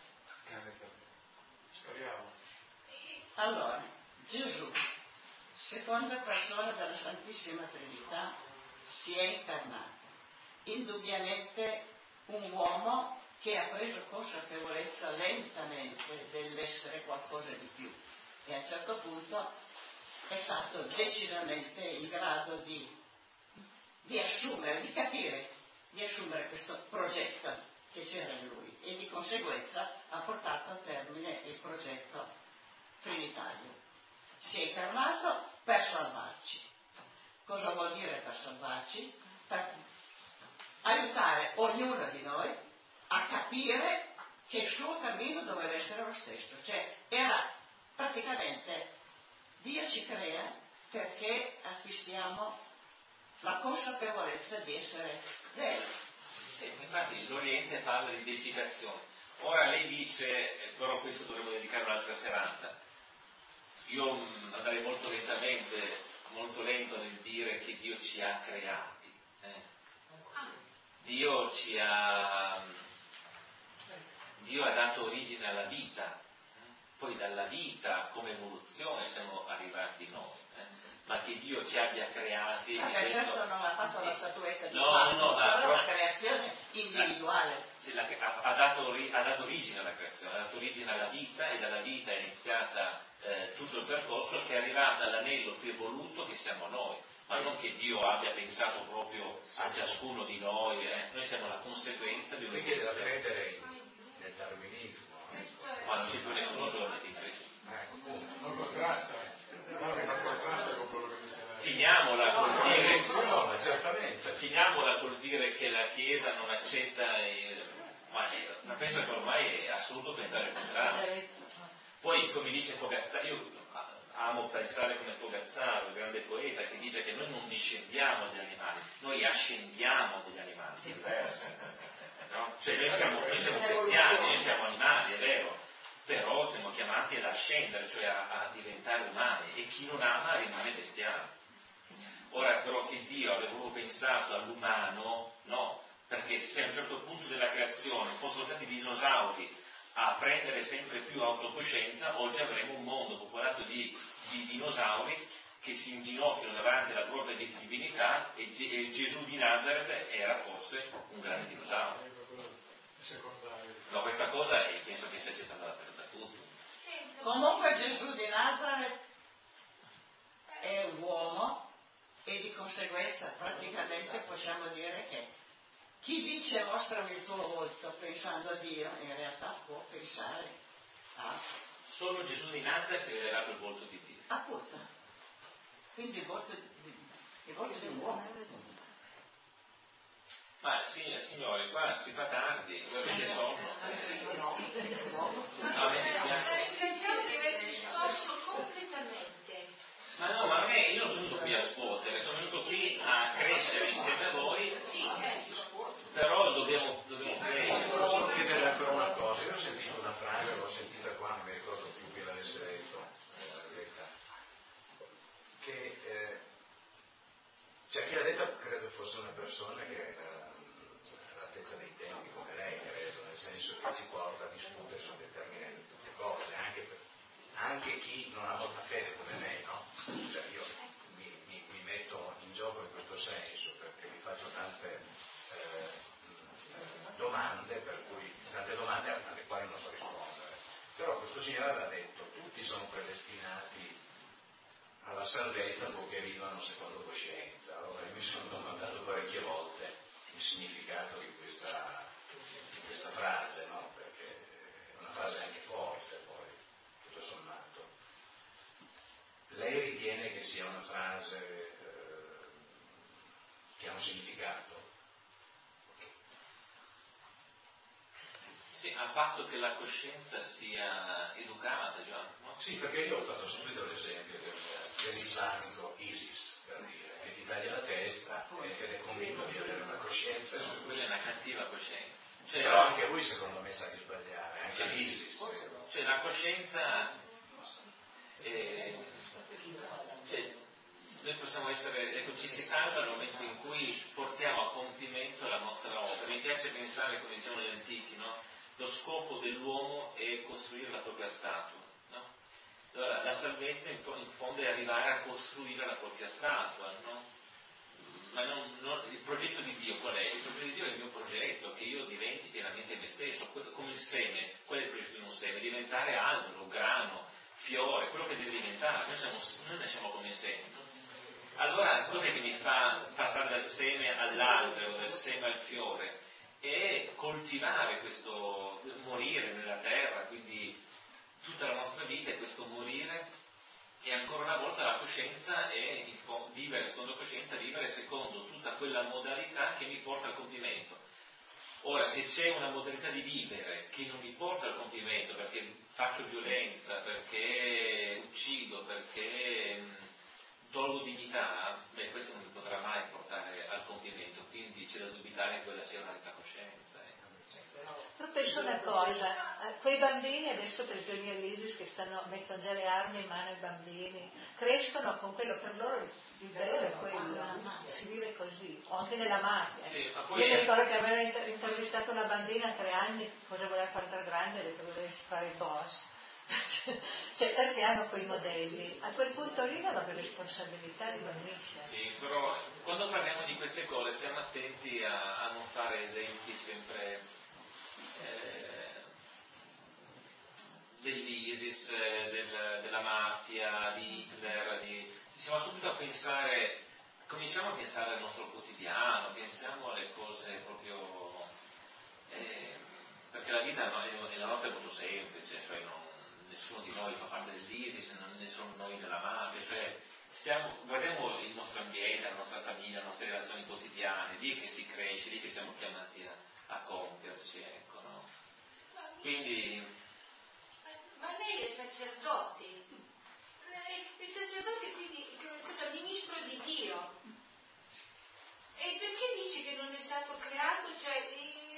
Speriamo. Allora, Gesù, seconda persona della Santissima Trinità, si è incarnato. Indubbiamente un uomo che ha preso consapevolezza lentamente dell'essere qualcosa di più e a un certo punto è stato decisamente in grado di, di assumere, di capire, di assumere questo progetto che c'era in lui e di conseguenza ha portato a termine il progetto trinitario. Si è incarnato per salvarci. Cosa vuol dire per salvarci? Per aiutare ognuno di noi a capire che il suo cammino doveva essere lo stesso, cioè era praticamente Dio ci crea perché acquistiamo la consapevolezza di essere veri. Sì, infatti l'Oriente parla di deificazione. Ora lei dice, però questo dovremmo dedicare un'altra serata. Io mh, andrei molto lentamente, molto lento nel dire che Dio ci ha creati. Eh. Dio ci ha Dio ha dato origine alla vita, eh? Poi dalla vita come evoluzione siamo arrivati noi, eh? Ma che Dio ci abbia creati. Ma che certo non ha fatto la statuetta di no, Marco, no, ma però la creazione individuale. Sì, la, ha, ha, dato, ha dato origine alla creazione, ha dato origine alla vita e dalla vita è iniziata eh, tutto il percorso che è arrivato all'anello più evoluto che siamo noi. Ma non che Dio abbia pensato proprio a ciascuno di noi, eh? Noi siamo la conseguenza di Quindi è da credere nel darwinismo. Ma non c'è più nessuno dove metti in crisi. Non contrasta, non contrasta con quello che dice lei. Finiamola col dire, no, certamente. finiamola col dire che la Chiesa non accetta il, ma, è, ma penso che ormai è assoluto pensare il contrario. Poi, come dice Fogazzaro, io amo pensare come Fogazzaro, il grande poeta, che dice che noi non discendiamo dagli animali, noi ascendiamo dagli animali, è diverso, no? Cioè noi siamo, noi siamo cristiani, noi siamo animali, è vero, però siamo chiamati ad ascendere, cioè a, a diventare umani, e chi non ama rimane bestiale. Ora però che Dio aveva pensato all'umano, no, perché se a un certo punto della creazione fossero stati dinosauri a prendere sempre più autocoscienza, oggi avremo un mondo popolato di, di dinosauri che si inginocchiano davanti alla propria divinità, e, Ge- e Gesù di Nazareth era forse un grande dinosauro. No, questa cosa è, penso che sia accettata da, da tutti. Comunque Gesù di Nazareth è un uomo e di conseguenza praticamente possiamo dire che chi dice mostrami il tuo volto pensando a Dio, in realtà può pensare a... Solo Gesù di Nazareth si è rivelato il volto di Dio. Appunto. Quindi il volto di, il volto di un uomo. Ma sì, signori, qua si fa tardi, voi avete sonno. No, mi dispiace. Sentiamo di averci scosso completamente. Ma no, ma non è, io non sono venuto qui a scuotere, sono venuto qui a crescere insieme a voi, però dobbiamo, dobbiamo crescere. Posso chiedere ancora una cosa? Io ho sentito una frase, l'ho sentita qua, non mi ricordo più chi l'avesse detto, che eh, cioè chi l'ha detto credo fosse una persona che eh, all'altezza dei tempi come lei, credo, nel senso che ci porta a discutere su determinate cose, anche, per, anche chi non ha molta fede come me, no? Cioè io mi, mi, mi metto in gioco in questo senso perché mi faccio tante eh, domande, per cui tante domande alle quali non so rispondere. Però questo signore aveva detto tutti sono predestinati alla salvezza poiché vivono secondo coscienza. Allora io mi sono domandato parecchie volte il significato di questa, di questa frase, no? Perché è una frase anche forte poi, tutto sommato. Lei ritiene che sia una frase eh, che ha un significato? Sì, al fatto che la coscienza sia educata, Giovanni, no? Sì, perché io ho fatto subito l'esempio del, dell'islamico ISIS, per dire, che ti taglia la testa ed è convinto di avere una coscienza. No, quella è una cattiva coscienza. Cioè, però anche lui secondo me sa di sbagliare, anche l'ISIS. Cioè la coscienza, eh, cioè, noi possiamo essere, ecco, ci si salva nel momento in cui portiamo a compimento la nostra opera. Mi piace pensare, come dicevano gli antichi, no? Lo scopo dell'uomo è costruire la propria statua, no? Allora, la salvezza in fondo è arrivare a costruire la propria statua, no? Ma non, non, il progetto di Dio qual è? Il progetto di Dio è il mio progetto, che io diventi pienamente me stesso, come il seme. Qual è il progetto di un seme? Diventare albero, grano, fiore, quello che deve diventare. Noi, siamo, noi nasciamo come seme. Allora, cos'è che mi fa passare dal seme all'albero, dal seme al fiore? E coltivare questo morire nella terra, quindi tutta la nostra vita è questo morire, e ancora una volta la coscienza è vivere secondo coscienza, vivere secondo tutta quella modalità che mi porta al compimento. Ora, se c'è una modalità di vivere che non mi porta al compimento perché faccio violenza, perché uccido, perché tolgo dignità, beh, questo non mi potrà mai portare al compimento, quindi c'è da dubitare che quella sia una realtà coscienza. Ecco. Però penso una cosa, quei bambini adesso prigionieri all'ISIS che stanno, mettono già le armi in mano ai bambini, crescono con quello, per loro il bello è quello, si vive così, o anche nella mafia. Sì, ma poi io mi ricordo che avevano intervistato una bambina a tre anni, cosa voleva fare da grande, ha detto che voleva fare il boss. Cioè perché hanno quei modelli, a quel punto lì la loro responsabilità diminuisce. Sì, però quando parliamo di queste cose stiamo attenti a, a non fare esempi sempre eh, dell'ISIS, del, della mafia, di Hitler, di... siamo subito a pensare, cominciamo a pensare al nostro quotidiano, pensiamo alle cose proprio eh, perché la vita no, la nostra è molto semplice, cioè non nessuno di noi fa parte dell'ISIS, non ne sono noi nella mafia, cioè stiamo, guardiamo il nostro ambiente, la nostra famiglia, le nostre relazioni quotidiane, lì che si cresce, lì che siamo chiamati a, a compierci, ecco, Quindi... Ma lei è sacerdote. Il sacerdote quindi cosa? Ministro di Dio. E perché dice che non è stato creato? Cioè,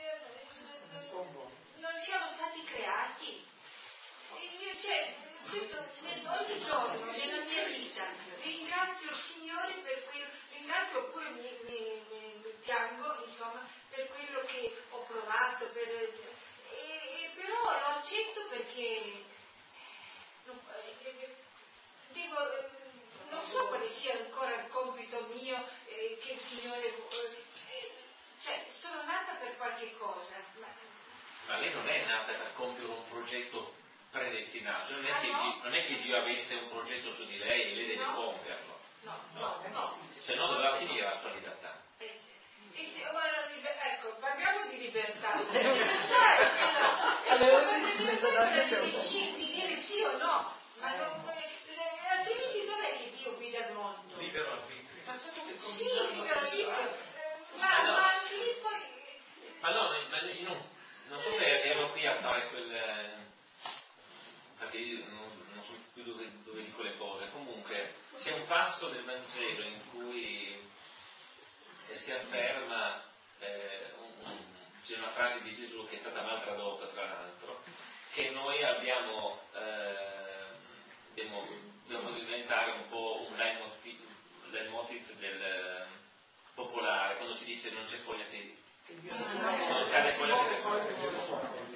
non siamo stati creati. Cioè, questo, ogni giorno nella mia vita ringrazio il Signore per quello, ringrazio oppure mi, mi, mi, mi piango, insomma, per quello che ho provato, per, e, e però lo accetto perché devo, non so quale sia ancora il compito mio eh, che il Signore eh, cioè sono nata per qualche cosa, ma, ma lei non è nata per compiere un progetto predestinato, non è, ah, che no? Dio, non è che Dio avesse un progetto su di lei e lei deve no. compierlo, no, no, no, no. se no doveva finire la sua libertà. Eh, eh, sì, ma, ecco, parliamo di libertà. Libertà è quella, è quella di, di dire sì o no, ma non, altrimenti dov'è che Dio guida il mondo? Libero arbitrio. Ma sì, libero arbitrio. Ma, no. ma lì poi... Ma no, ma io non, non so se ero qui a fare quel... perché io non, non so più dove, dove dico le cose. Comunque c'è un passo del Vangelo in cui eh, si afferma, eh, un, un, c'è una frase di Gesù che è stata mal tradotta tra l'altro, che noi abbiamo, eh, dobbiamo, dobbiamo diventare un po' un leitmotiv, leitmotiv del eh, popolare, quando si dice non c'è foglia che non cade foglia che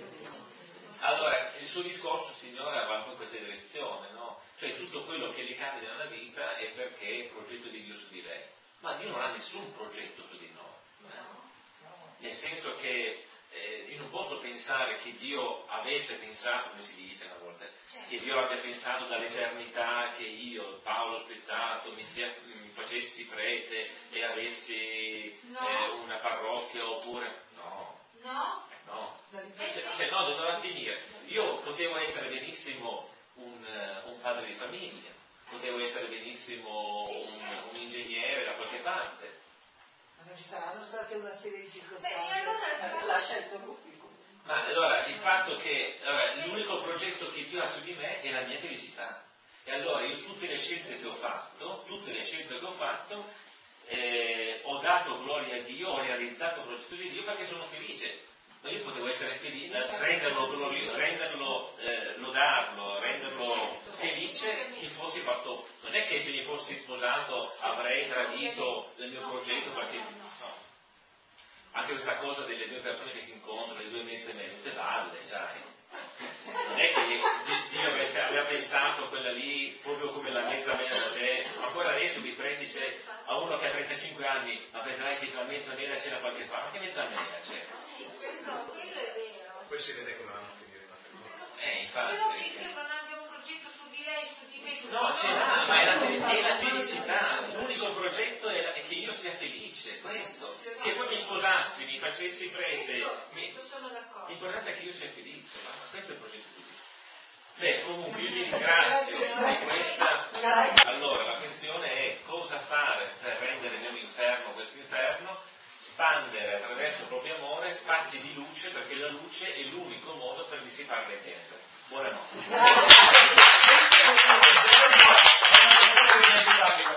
allora il suo discorso, signora, va in questa direzione, no? Cioè tutto quello che le capita nella vita è perché è il progetto di Dio su di lei, ma Dio non ha nessun progetto su di noi, eh? Nel senso che eh, io non posso pensare che Dio avesse pensato, come si dice una volta, che Dio abbia pensato dall'eternità che io, Paolo spezzato, mi, sia, mi facessi prete e avessi no. eh, una parrocchia oppure no. No? Eh, no. Se, se no doveva finire. Io potevo essere benissimo un, un padre di famiglia, potevo essere benissimo un, un ingegnere da qualche parte. Ma non ci saranno state una serie di circostanze. Beh, allora, eh, l'ha scelto lui. Ma allora il fatto che allora, l'unico progetto che Dio ha su di me è la mia felicità. E allora io tutte le scelte che ho fatto, tutte le scelte che ho fatto, eh, ho dato gloria a Dio, ho realizzato il progetto di Dio perché sono felice. Ma io potevo essere felice, renderlo, glorio, renderlo eh, lodarlo, renderlo felice, mi fossi fatto. Non è che se mi fossi sposato avrei tradito il mio progetto perché no. Anche questa cosa delle due persone che si incontrano, le due mezze minute valle, sai. Non è che Dio avesse, aveva pensato quella lì proprio come la mezza mela c'è, ma ancora adesso vi preti c'è a uno che ha trentacinque anni, ma vedrai che la mezza mela c'è da qualche parte. Ma che mezza mela c'è? No, quello è vero. Poi si vede come vanno a finire i matrimoni. Eh, infatti. Però che Dio non abbia un progetto su di lei, su di me, su No, di ce noi. l'ha, ma è la, è la felicità. L'unico progetto è, la, è che io sia felice, questo. Che poi mi sposassi, mi facessi prete. Mi... Questo sono d'accordo. L'importante è che io sia felice, ma questo è il progetto di Dio. Beh, comunque io vi ringrazio di questa. Allora, la questione è cosa fare per rendere meno inferno questo inferno, spandere attraverso il proprio amore spazi di luce, perché la luce è l'unico modo per dissipare le tenebre. Buonanotte.